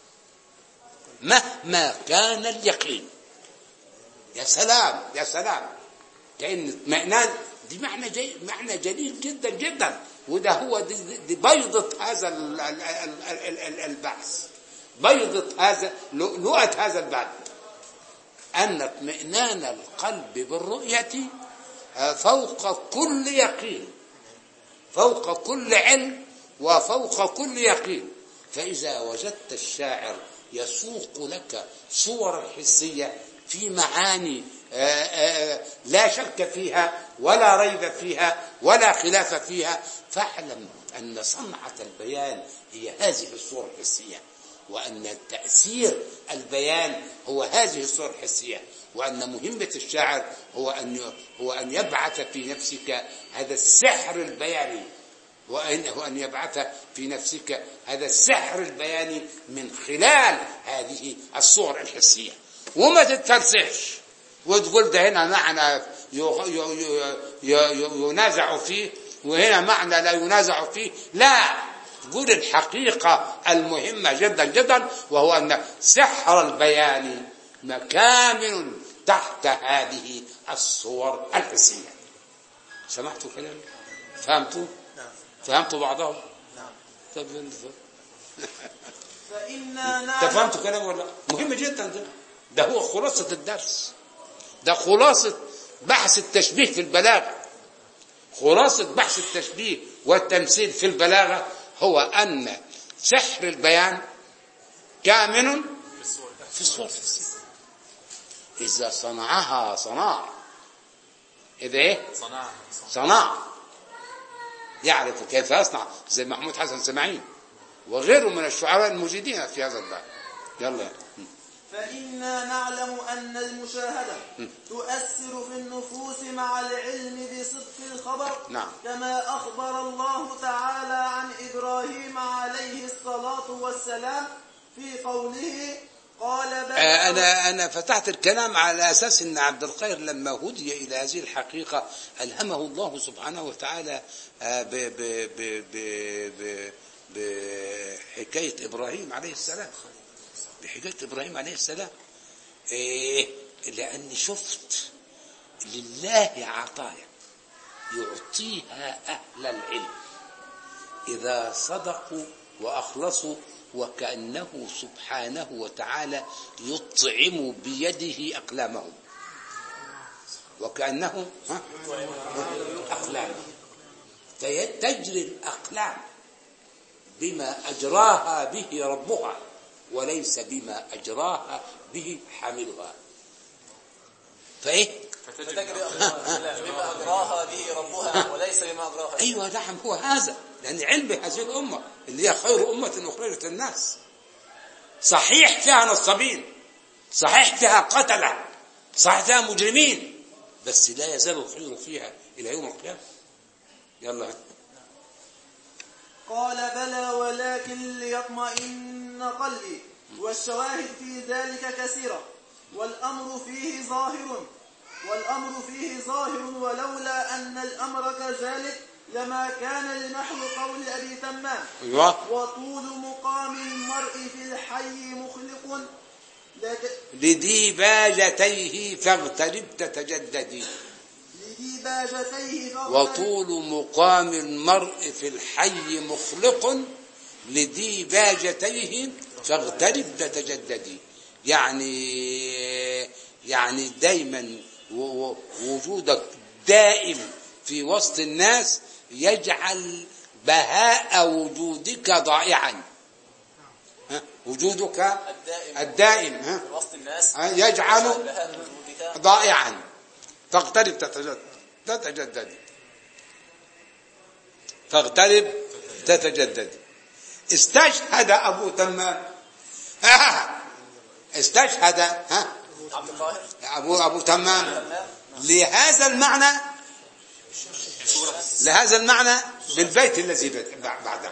مهما كان اليقين. يا سلام يا سلام، كأن اطمئنان دي معنى جي معنى جليل جدا جدا، وده هو دي, دي بيضة هذا البحث، بيضة هذا لؤلؤة هذا البحث، أن اطمئنان القلب بالرؤية فوق كل يقين، فوق كل علم، وفوق كل يقين. فإذا وجدت الشاعر يسوق لك صورا حسية في معاني آآ آآ لا شك فيها ولا ريب فيها ولا خلاف فيها، فاعلم أن صنعة البيان هي هذه الصورة الحسية، وأن تأثير البيان هو هذه الصورة الحسية، وأن مهمة الشاعر هو أن هو أن يبعث في نفسك هذا السحر البياني، وأن هو أن يبعث في نفسك هذا السحر البياني من خلال هذه الصور الحسية، وما تتفلسفش وتقول ده هنا معنى ينازع فيه وهنا معنى لا ينازع فيه، لا، تقول الحقيقة المهمة جدا جدا، وهو أن سحر البيان مكامن تحت هذه الصور الحسية. سمعتوا كلامي؟ فهمتوا؟ فهمتوا بعضهم؟ طب فإنا انت نعلم فهمتوا كلامي ولا؟ مهم جدا ده ده هو خلاصة الدرس، ده خلاصة بحث التشبيه في البلاغة. خلاصة بحث التشبيه والتمثيل في البلاغة هو أن سحر البيان كامن في الصور الحسية. إذا صنعها صناع، إذا إيه؟ صناع يعرف كيف يصنع، زي محمود حسن سماعين وغيره من الشعراء المجيدين في هذا الباب. يلا. فإنا نعلم أن المشاهدة تؤثر في النفوس مع العلم بصدق الخبر. نعم. كما أخبر الله تعالى عن إبراهيم عليه الصلاة والسلام في قوله قال بل آه أنا أنا فتحت الكلام على أساس أن عبد القاهر لما هدي إلى هذه الحقيقة ألهمه الله سبحانه وتعالى آه ب ب ب ب بحكاية إبراهيم عليه السلام، بحكاية إبراهيم عليه السلام. إيه؟ لأني شفت لله عطايا يعطيها أهل العلم إذا صدقوا وأخلصوا، وكأنه سبحانه وتعالى يطعم بيده أقلامهم، وكأنه ها؟ أقلام تجري الأقلام بما أجراها به ربها وليس بما أجراها به حاملها. فإيه؟ فتجري بما أجراها به ربها وليس بما أجراها. أيوة نعم، هو هذا، لأن علم هذه الأمة اللي هي خير أمة أخرجت الناس، صحيح فيها نصابين، صحيح فيها قتلة، صحيح فيها مجرمين، بس لا يزال الخير فيها إلى يوم القيامة. يلا. قال بلى ولكن ليطمئن قلبي، والشواهد في ذلك كثيرة، والأمر فيه ظاهر والأمر فيه ظاهر ولولا أن الأمر كذلك لما كان لنحو قول أبي تمام أيوة. وطول مقام المرء في الحي مخلق لديباجتيه فاغترب تتجددي. لديباجتيه وطول مقام المرء في الحي مخلق لديباجتيه فاغترب تتجددي. يعني يعني دايما وجودك دائم في وسط الناس يجعل بهاء وجودك ضائعا. وجودك الدائم, الدائم ها؟ في وسط الناس يجعل ضائعا. فاغترب تتجدد، فاغترب تتجدد. استشهد أبو تمام استشهد ها أبو أبو تمام لهذا المعنى، لهذا المعنى بالبيت الذي بعده: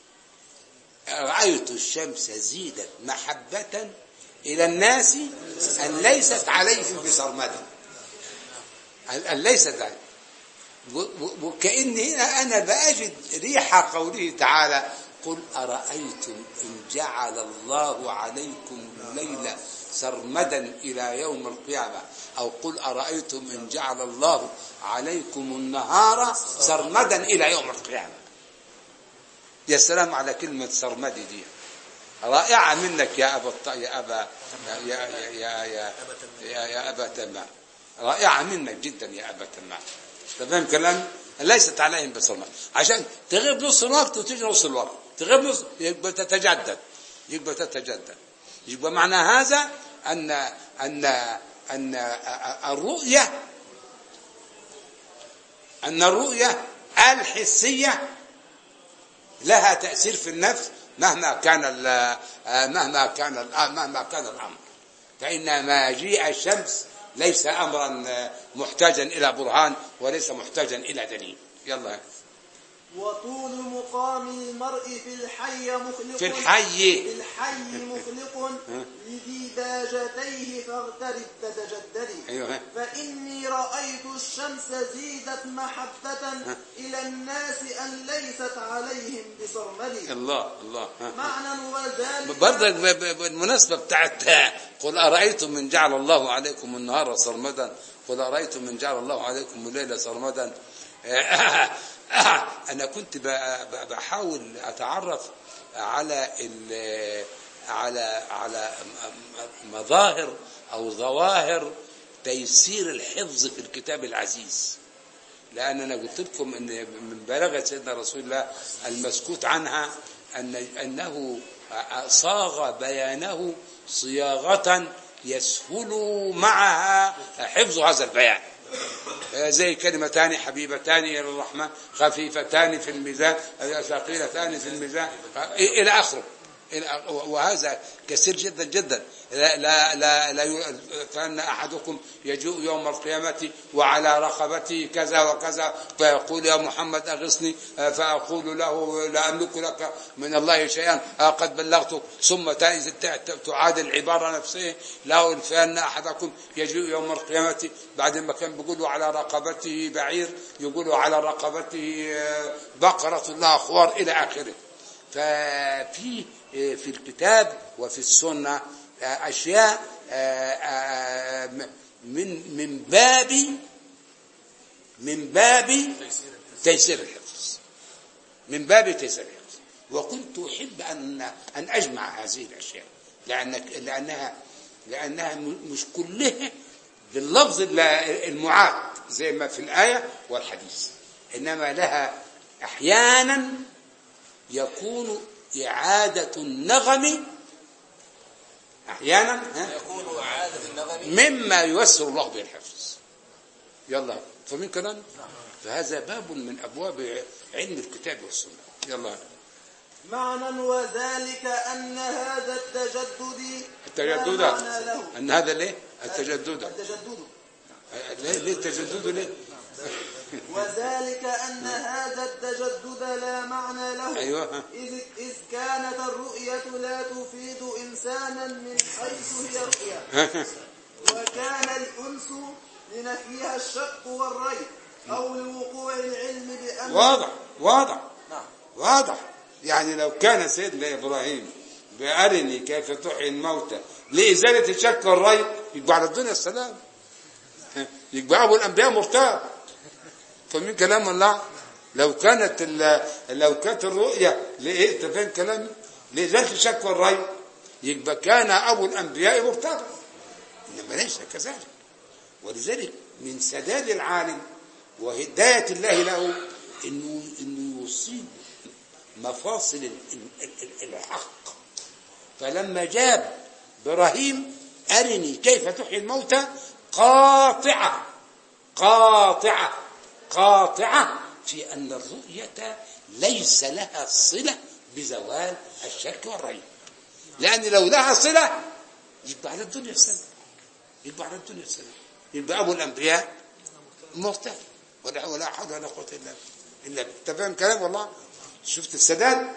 رأيت الشمس زيدت محبة إلى الناس أن ليست عليهم بصرمدة، أن ليست عليهم. وكأن هنا أنا بأجد ريح قوله تعالى: قل أرأيتم إن جعل الله عليكم الليل سرمدا إلى يوم القيامة، أو قل أرأيتم إن جعل الله عليكم النهار سرمدا إلى يوم القيامة. يا سلام على كلمة سرمدي دي، رائعة منك يا أبا يا أبا يا يا يا يا, يا, يا أبا تمام، رائعة منك جدا يا أبا تمام. تفهم كلام؟ ليست عليهم بصرمد، عشان تغيب نص الوقت وتجي نص الوقت، تغيب نص يبقى تتجدد، يبقى تتجدد. يبقى معنى هذا أن أن أن الرؤية أن الرؤية الحسية لها تأثير في النفس مهما كان مهما كان مهما كان الأمر، فإن مجيء الشمس ليس أمرا محتاجا إلى برهان وليس محتاجا إلى دليل. يلا. وطول مقام المرء في الحي مخلق في الحي في الحي مخلق لديباجتيه فاغترب تتجددي. أيوه. فإني رأيت الشمس زيدت محبة إلى الناس أن ليست عليهم بصرمدي. الله الله. معنى وذلك برضك بالمناسبة بتاعت قل أرأيتم من جعل الله عليكم النهار سرمدا قل أرأيتم من جعل الله عليكم الليل سرمدا. أنا كنت بحاول أتعرف على على على مظاهر أو ظواهر تيسير الحفظ في الكتاب العزيز، لأن أنا قلت لكم أن من بلاغة سيدنا رسول الله المسكوت عنها أن أنه صاغ بيانه صياغة يسهل معها حفظ هذا البيان، زي كلمتان حبيبتان إلى الرحمن خفيفتان في الميزان ثقيلتان في الميزان إلى آخره. وهذا كثير جدا جدا. لا لا لا, لا فأن أحدكم يجوء يوم القيامة وعلى رقبته كذا وكذا فيقول يا محمد أغثني فأقول له لا أملك لك من الله شيئا قد بلغتك، ثم تعاد العبارة نفسها لا فأن أحدكم يجوء يوم القيامة بعد ما كان بيقول على رقبته بعير يقول على رقبته بقرة لها خوار إلى آخره. ففي في الكتاب وفي السنة أشياء من من باب من باب تيسير الحفظ من باب تيسير الحفظ. وكنت أحب أن أن أجمع هذه الأشياء لأنك لأنها لأنها مش كلها باللفظ المعاد زي ما في الآية والحديث، إنما لها أحيانا يكون إعادة النغم أحيانا يكون إعادة النغم مما ييسر الله به الحفظ. يلا فمن كلام فهذا باب من أبواب علم الكتاب والسنة. يلا. معنى وذلك أن هذا التجدد التجدد أن هذا ليه التجدد التجدد ليه ليه التجدد ليه وذلك أن هذا التجدد لا معنى له. أيوة. إذ, إذ كانت الرؤية لا تفيد إنسانا من حيث هي رؤية وكان الأنس لنفيها الشك والريب أو لوقوع العلم بأمر واضح واضح نعم واضح. يعني لو كان سيدنا إبراهيم بأرني كيف تحيي الموتى لإزالة الشك والريب يبقى على الدنيا السلام، يبقى أبو الأنبياء مرتاب. فمن كلام الله لو كانت لو كانت الرؤية لإيه تفهم كلامي لإزالة الشك والريب يبقى كان أبو الأنبياء مرتاب، إنما ليس كذلك. ولذلك من سداد العالم وهداية الله له إنه إنه يصيب مفاصل الحق. فلما جاب إبراهيم أرني كيف تحيي الموتى قاطعة قاطعة قاطعة في أن الرؤية ليس لها صلة بزوال الشك والريب، لأن لو لها صلة يبقى على الدنيا السلام، يبقى على الدنيا السلام، يبقى أبو الأنبياء مرتاح ولا ولا حول ولا قوة إلا إلا أنت فاهم كلام والله. شفت السداد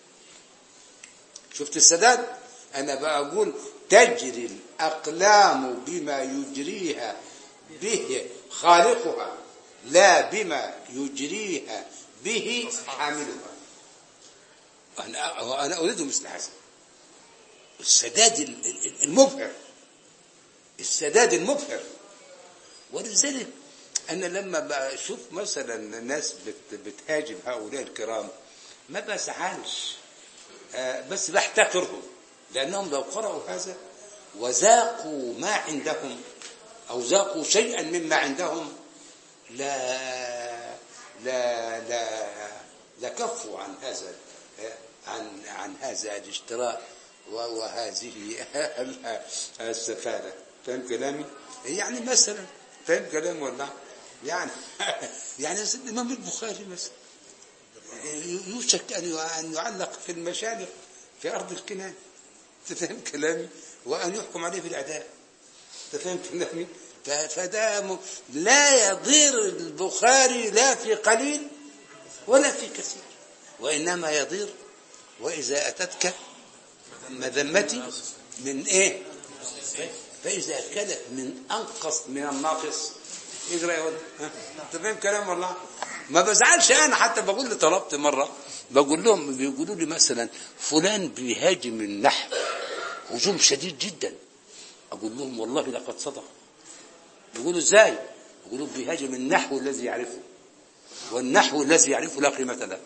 شفت السداد أنا بقول تجري الأقلام بما يجريها به خالقها لا بما يجريها به حاملها. أنا أنا أريد مثل هذا السداد المبهر السداد المبهر. ولذلك أنا لما بشوف مثلا الناس بتهاجم هؤلاء الكرام ما بسعالش بس بحتقرهم، لأنهم لو قرأوا هذا وذاقوا ما عندهم أو ذاقوا شيئا مما عندهم لا لا لا لكفوا عن هذا عن عن هذا الاجتراء وهذه السفالة. فهم كلامي؟ يعني مثلا فاهم كلام ولا يعني يعني الإمام البخاري مثلا يوشك أن يعلق في المشارق في أرض الكنان، تفهم كلامي، وأن يحكم عليه بالإعدام، تفهم كلامي. فده لا يضير البخاري لا في قليل ولا في كثير، وإنما يضير وإذا أتتك مذمتي من إيه؟ فإذا كانت من أنقص من الناقص يقرأ يقول تفهم كلام والله. ما بزعلش أنا، حتى بقول لي طلبت مرة بقول لهم، بيقولوا لي مثلا فلان بيهاجم النحو هجوم شديد جدا، أقول لهم والله لقد صدق. بيقولوا ازاي؟ بيقولوا بيهاجم النحو الذي يعرفه، والنحو الذي يعرفه لا قيمة له.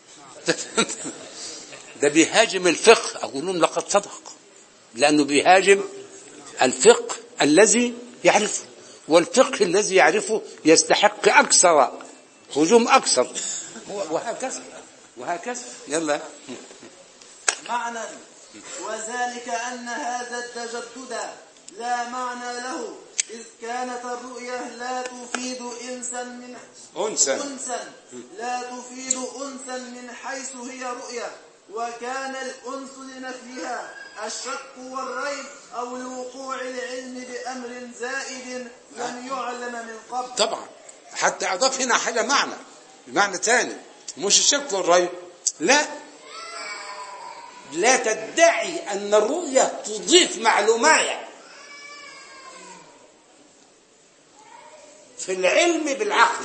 ده بيهاجم الفقه، أقول لهم لقد صدق، لأنه بيهاجم الفقه الذي يعرفه، والفقه الذي يعرفه يستحق أكثر هجوم أكثر، وهكذا وهكذا. يلا معنى وذلك أن هذا التجدد لا معنى له، إذ كانت الرؤية لا تفيد إنسا من أنسا أنسا لا تفيد أنسا من حيث هي رؤية، وكان الأنس لنفيها الشك والريب أو لوقوع العلم بأمر زائد لم يعلم من قبل. طبعا حتى أضاف هنا حاجة معنى بمعنى ثاني، مش الشك والريب، لا لا تدعي أن الرؤية تضيف معلومات في العلم بالعقل،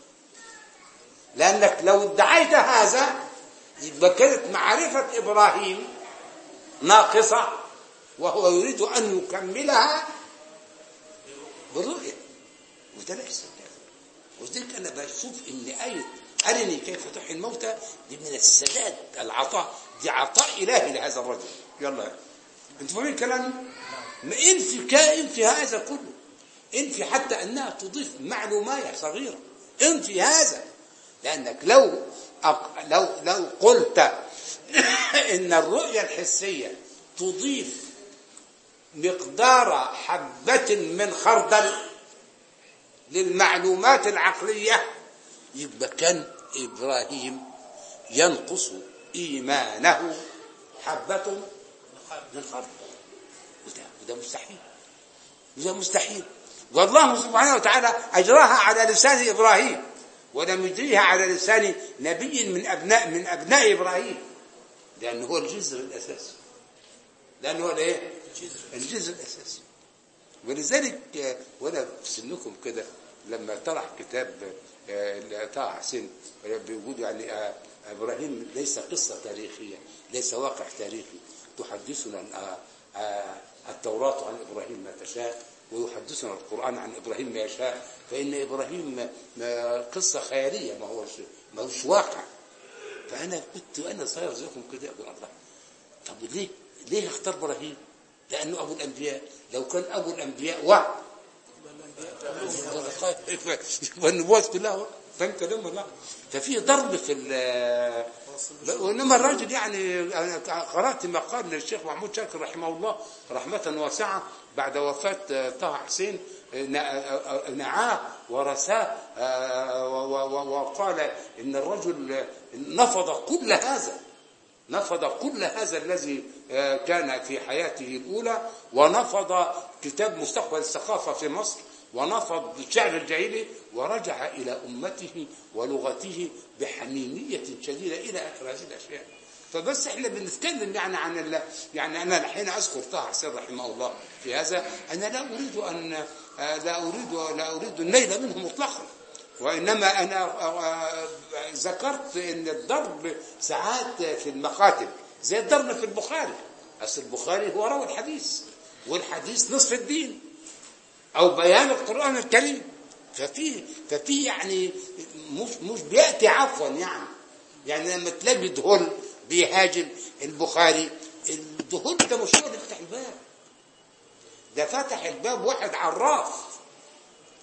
لأنك لو ادعيت هذا يبقى كانت معرفة إبراهيم ناقصة، وهو يريد أن يكملها بالرؤية، وده ليس كذا. وذلك أنا بشوف إن آية أرني كيف تحيي الموتى دي من السداد العطاء، دي عطاء إلهي لهذا الرجل. يلا انتوا فاهمين كلامي؟ ما انفي كائن في هذا كله، انفي حتى أنها تضيف معلومات صغيرة، انفي هذا، لأنك لو أق... لو لو قلت إن الرؤية الحسية تضيف مقدار حبة من خردل للمعلومات العقلية، يبقى كان إبراهيم ينقص إيمانه حبة من خردل، وده, وده مستحيل، وده مستحيل. والله سبحانه وتعالى أجراها على لسان إبراهيم، ولم يجريها على لسان نبي من أبناء من أبناء إبراهيم، لأنه هو الجذر الأساسي، لأنه هو الإيه؟ الجذر الأساسي. ولذلك وأنا في سنكم كده لما طرح كتاب طه حسين بيقول يعني إبراهيم ليس قصة تاريخية، ليس واقع تاريخي، تحدثنا التوراة عن إبراهيم ما تشاء، ويحدثنا القرآن عن إبراهيم ما يشاء، فإن إبراهيم قصة خيالية، ما هوش ما هوش واقع. فأنا كنت وأنا صغير زيكم كده أقول الله، طب ليه ليه اختار إبراهيم؟ لأنه أبو الأنبياء، لو كان أبو الأنبياء واحد والنبوات كلها، فاهم كلام ولا؟ ففي ضرب في ال وإنما الراجل يعني أنا قرأت مقال للشيخ محمود شاكر رحمه الله رحمة واسعة بعد وفاة طه حسين، نعاه ورثاه وقال إن الرجل نفض كل هذا، نفض كل هذا الذي كان في حياته الأولى، ونفض كتاب مستقبل الثقافة في مصر، ونفض الشعر الجاهلي، ورجع إلى أمته ولغته بحميمية شديدة إلى آخر هذه الأشياء. فبس احنا بنتكلم يعني عن الله، يعني أنا الحين أذكر طه حسين رحمه الله في هذا، أنا لا أريد أن لا أريد لا أريد النيل منه مطلقا، وإنما أنا ذكرت أن الضرب ساعات في المقاتل زي الضرب في البخاري. أصل البخاري هو روى الحديث، والحديث نصف الدين أو بيان القرآن الكريم. ففي ففي يعني مش مش بيأتي عفوا، يعني يعني لما تلاقي دهول بيهاجم البخاري، الدهول ده مش هو اللي فتح الباب، ده فتح الباب واحد عراف،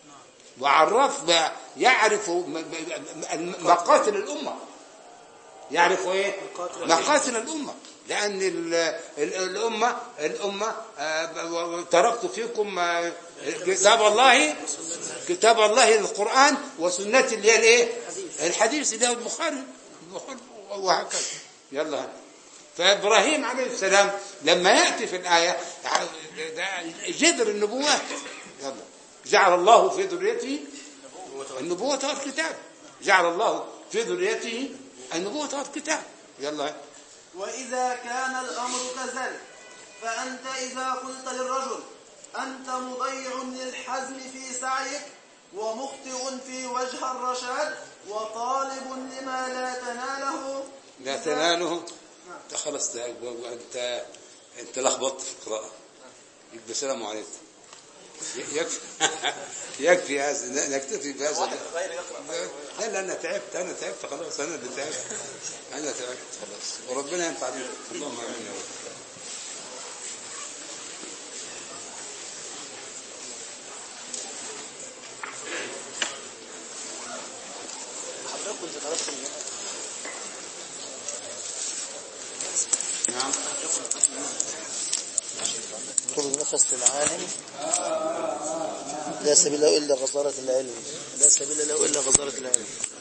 وعراف يعرف مقاتل الأمة، يعرف ايه مقاتل الامه، لان ال ال الامه الامه آه تركت فيكم آه كتاب الله كتاب الله القران وسنتي اللي هي الايه الحديث اللي هو البخاري وهكذا. يلا فابراهيم عليه السلام لما ياتي في الايه جذر النبوات، يلا جعل الله في ذريته النبوة والكتاب، جعل الله في ذريته النبوة والكتاب. يلا وإذا كان الأمر كذلك فأنت إذا قلت للرجل أنت مضيع للحزم في سعيك ومخطئ في وجه الرشاد وطالب لما لا تناله لا تناله خلص انت انت لخبطت في القراءة. يبقى السلام عليكم. يكفي يكفي هذا نكتفي بهذا. لا لا انا تعبت انا تعبت خلاص انا اللي تعبت انا تعبت خلاص وربنا ينفع بيكم اللهم امين يا رب. حضرتك كنت طلبت نعم طول النفس للعالم لا سبيل له إلا غزارة العلم لا سبيل له إلا غزارة العلم.